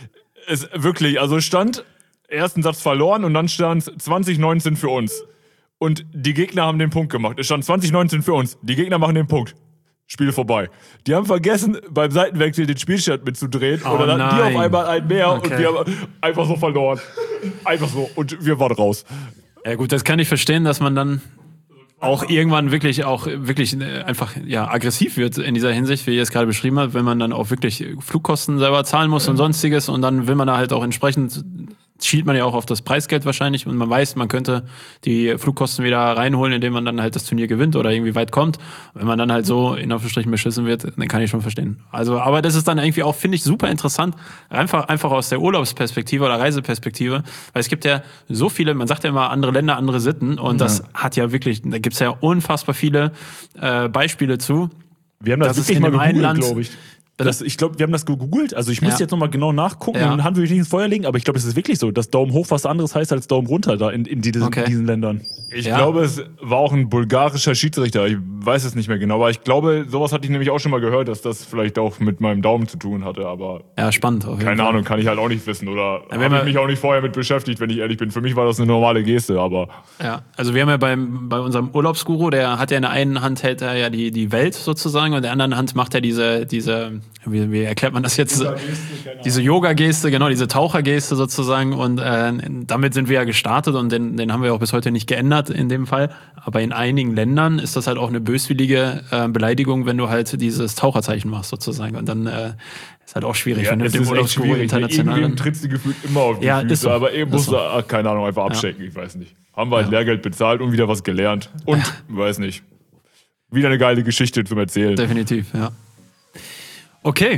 es wirklich, also stand ersten Satz verloren und dann stand 2019 für uns. Und die Gegner haben den Punkt gemacht. Es stand 2019 für uns. Die Gegner machen den Punkt. Spiel vorbei. Die haben vergessen, beim Seitenwechsel den Spielstand mitzudrehen. Oh und dann hatten die nein. auf einmal ein mehr und Okay. wir haben einfach so verloren. Einfach so. Und wir waren raus. Ja gut, das kann ich verstehen, dass man dann auch irgendwann wirklich einfach ja, aggressiv wird in dieser Hinsicht, wie ihr es gerade beschrieben habt, wenn man dann auch wirklich Flugkosten selber zahlen muss und sonstiges und dann will man da halt auch entsprechend, schielt man ja auch auf das Preisgeld wahrscheinlich und man weiß, man könnte die Flugkosten wieder reinholen, indem man dann halt das Turnier gewinnt oder irgendwie weit kommt. Wenn man dann halt so in Anführungsstrichen beschissen wird, dann kann ich schon verstehen. Also, aber das ist dann irgendwie auch, finde ich, super interessant, einfach aus der Urlaubsperspektive oder Reiseperspektive, weil es gibt ja so viele, man sagt ja immer andere Länder, andere Sitten und das hat ja wirklich, da gibt's ja unfassbar viele Beispiele zu. Wir haben das Das ist wirklich in mal dem einen gegoogelt, Land- glaube ich. Ich glaube, wir haben das gegoogelt. Also ich müsste Ja. jetzt nochmal genau nachgucken Ja. und Hand würde ich nicht ins Feuer legen, aber ich glaube, es ist wirklich so, dass Daumen hoch was anderes heißt als Daumen runter da in Okay. diesen Ländern. Ich Ja. glaube, es war auch ein bulgarischer Schiedsrichter. Ich weiß es nicht mehr genau, aber ich glaube, sowas hatte ich nämlich auch schon mal gehört, dass das vielleicht auch mit meinem Daumen zu tun hatte, aber Ja, spannend. Auf jeden keine Fall. Ahnung, kann ich halt auch nicht wissen oder wenn habe man- ich mich auch nicht vorher mit beschäftigt, wenn ich ehrlich bin. Für mich war das eine normale Geste, aber Ja, also wir haben ja bei unserem Urlaubsguru, der hat ja in der einen Hand hält er ja die Welt sozusagen und in der anderen Hand macht er diese wie erklärt man das jetzt? Diese Yoga-Geste, genau, diese Tauchergeste sozusagen und damit sind wir ja gestartet und den haben wir auch bis heute nicht geändert in dem Fall. Aber in einigen Ländern ist das halt auch eine böswillige Beleidigung, wenn du halt dieses Taucherzeichen machst sozusagen und dann ist halt auch schwierig, wenn du es mit dem ist echt Urlaubsguru schwierig. international Irgendwie trittst du gefühlt immer auf die Ja, Füße, ist so. aber eben Ist musst so. du, keine Ahnung, einfach abchecken, ich weiß nicht. Haben wir halt Lehrgeld bezahlt und wieder was gelernt und, weiß nicht, wieder eine geile Geschichte zum Erzählen. Definitiv, ja. Okay.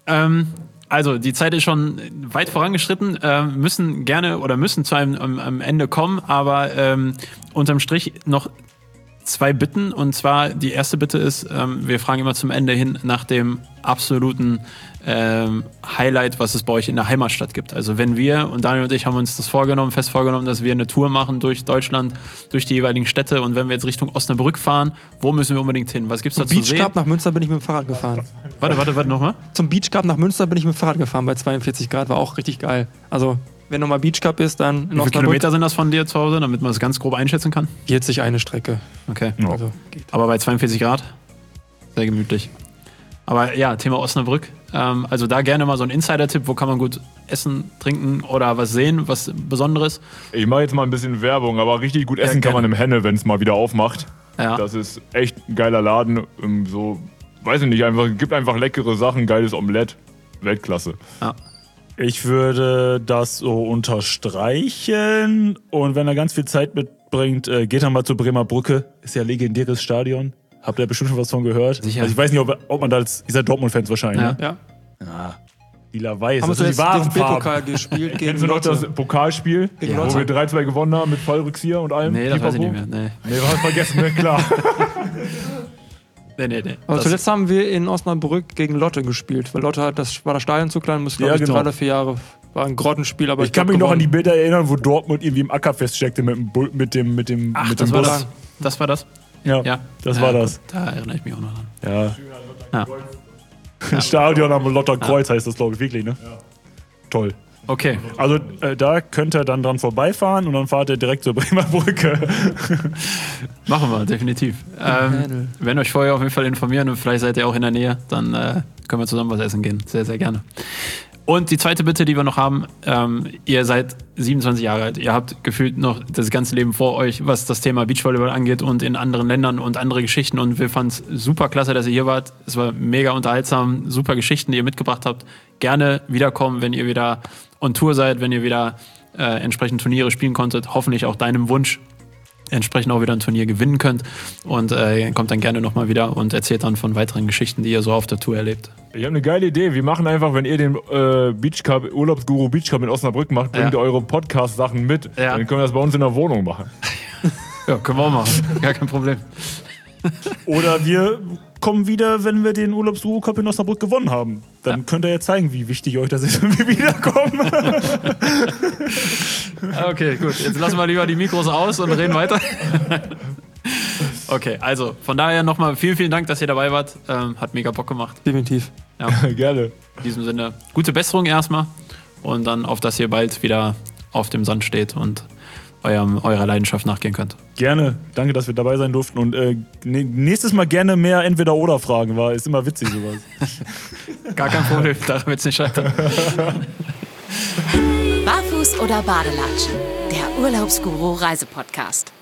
Also, die Zeit ist schon weit vorangeschritten, müssen zu einem Ende kommen, aber unterm Strich noch 2 Bitten. Und zwar, die erste Bitte ist, wir fragen immer zum Ende hin nach dem absoluten Highlight, was es bei euch in der Heimatstadt gibt. Also wenn wir, und Daniel und ich haben uns das fest vorgenommen, dass wir eine Tour machen durch Deutschland, durch die jeweiligen Städte und wenn wir jetzt Richtung Osnabrück fahren, wo müssen wir unbedingt hin? Was gibt's da Zum zu Beach sehen? Cup nach Münster bin ich mit dem Fahrrad gefahren. Warte, nochmal. Zum Beach Cup nach Münster bin ich mit dem Fahrrad gefahren bei 42 Grad, war auch richtig geil. Also, wenn nochmal Beach Cup ist, dann in Wie viele Osnabrück Kilometer sind das von dir zu Hause, damit man es ganz grob einschätzen kann? 40 eine Strecke. Okay. Also, geht. Aber bei 42 Grad? Sehr gemütlich. Aber ja, Thema Osnabrück. Also da gerne mal so ein Insider-Tipp, wo kann man gut essen, trinken oder was sehen, was Besonderes. Ich mache jetzt mal ein bisschen Werbung, aber richtig gut essen kann gerne. man im Henne, wenn es mal wieder aufmacht. Ja. Das ist echt ein geiler Laden. So, weiß ich nicht, gibt einfach leckere Sachen, geiles Omelett. Weltklasse. Ja. Ich würde das so unterstreichen und wenn er ganz viel Zeit mitbringt, geht er mal zur Bremer Brücke. Ist ja ein legendäres Stadion. Habt ihr bestimmt schon was von gehört? Sicher. Also ich weiß nicht, ob man da als, ihr seid Dortmund-Fans wahrscheinlich, Ja. ne? Ja. Lila-Weiß, Haben wir das sind die zuletzt wahren Farben. DFB-Pokal gespielt gegen Kennst du noch das Lotte. Pokalspiel, Gegen wo Lotte. wir 3-2 gewonnen haben mit Fallrückzieher und allem? Nee, das weiß ich Pipapo? nicht mehr. Nee. Nee, war vergessen, ne? Klar. Nee. Aber Das- zuletzt haben wir in Osnabrück gegen Lotte gespielt, weil Lotte war das Stadion zu klein, musste, glaube Ja, ich, genau. 3 oder 4 Jahre. War ein Grottenspiel, aber Ich kann glaub, mich noch an die gewonnen. Bilder erinnern, wo Dortmund irgendwie im Acker feststeckte mit dem Ach, mit das dem war Bus. das. Das war das? Ja, Ja. das war Ja, das. Da erinnere ich mich auch noch dran. Ja. Ja. Stadion am Lotterkreuz heißt das, glaube ich, wirklich, ne? Toll. Okay. Also da könnt ihr dann dran vorbeifahren und dann fahrt ihr direkt zur Bremer Brücke. Machen wir, definitiv. Wenn euch vorher auf jeden Fall informieren und vielleicht seid ihr auch in der Nähe, dann können wir zusammen was essen gehen. Sehr, sehr gerne. Und die zweite Bitte, die wir noch haben, ihr seid 27 Jahre alt, ihr habt gefühlt noch das ganze Leben vor euch, was das Thema Beachvolleyball angeht und in anderen Ländern und andere Geschichten, und wir fanden es super klasse, dass ihr hier wart. Es war mega unterhaltsam, super Geschichten, die ihr mitgebracht habt. Gerne wiederkommen, wenn ihr wieder on Tour seid, wenn ihr wieder entsprechend Turniere spielen konntet, hoffentlich auch deinem Wunsch entsprechend auch wieder ein Turnier gewinnen könnt, und kommt dann gerne nochmal wieder und erzählt dann von weiteren Geschichten, die ihr so auf der Tour erlebt. Ich habe eine geile Idee. Wir machen einfach, wenn ihr den Beach Cup, Urlaubsguru Beach Cup in Osnabrück macht, bringt ihr eure Podcast-Sachen mit. Ja. Dann können wir das bei uns in der Wohnung machen. Ja, können wir auch machen. Gar kein Problem. Oder wir kommen wieder, wenn wir den Urlaubsguru Cup in Osnabrück gewonnen haben. Dann könnt ihr ja zeigen, wie wichtig euch das ist, wenn wir wiederkommen. Okay, gut. Jetzt lassen wir lieber die Mikros aus und reden weiter. Okay, also von daher nochmal vielen Dank, dass ihr dabei wart. Hat mega Bock gemacht. Definitiv. Ja. Gerne. In diesem Sinne, gute Besserung erstmal, und dann auf, dass ihr bald wieder auf dem Sand steht und eurer Leidenschaft nachgehen könnt. Gerne. Danke, dass wir dabei sein durften. Und nächstes Mal gerne mehr Entweder-Oder-Fragen, war ist immer witzig sowas. Gar kein Problem, daran wird es nicht scheitern. Barfuß oder Badelatschen? Der Urlaubsguru Reisepodcast.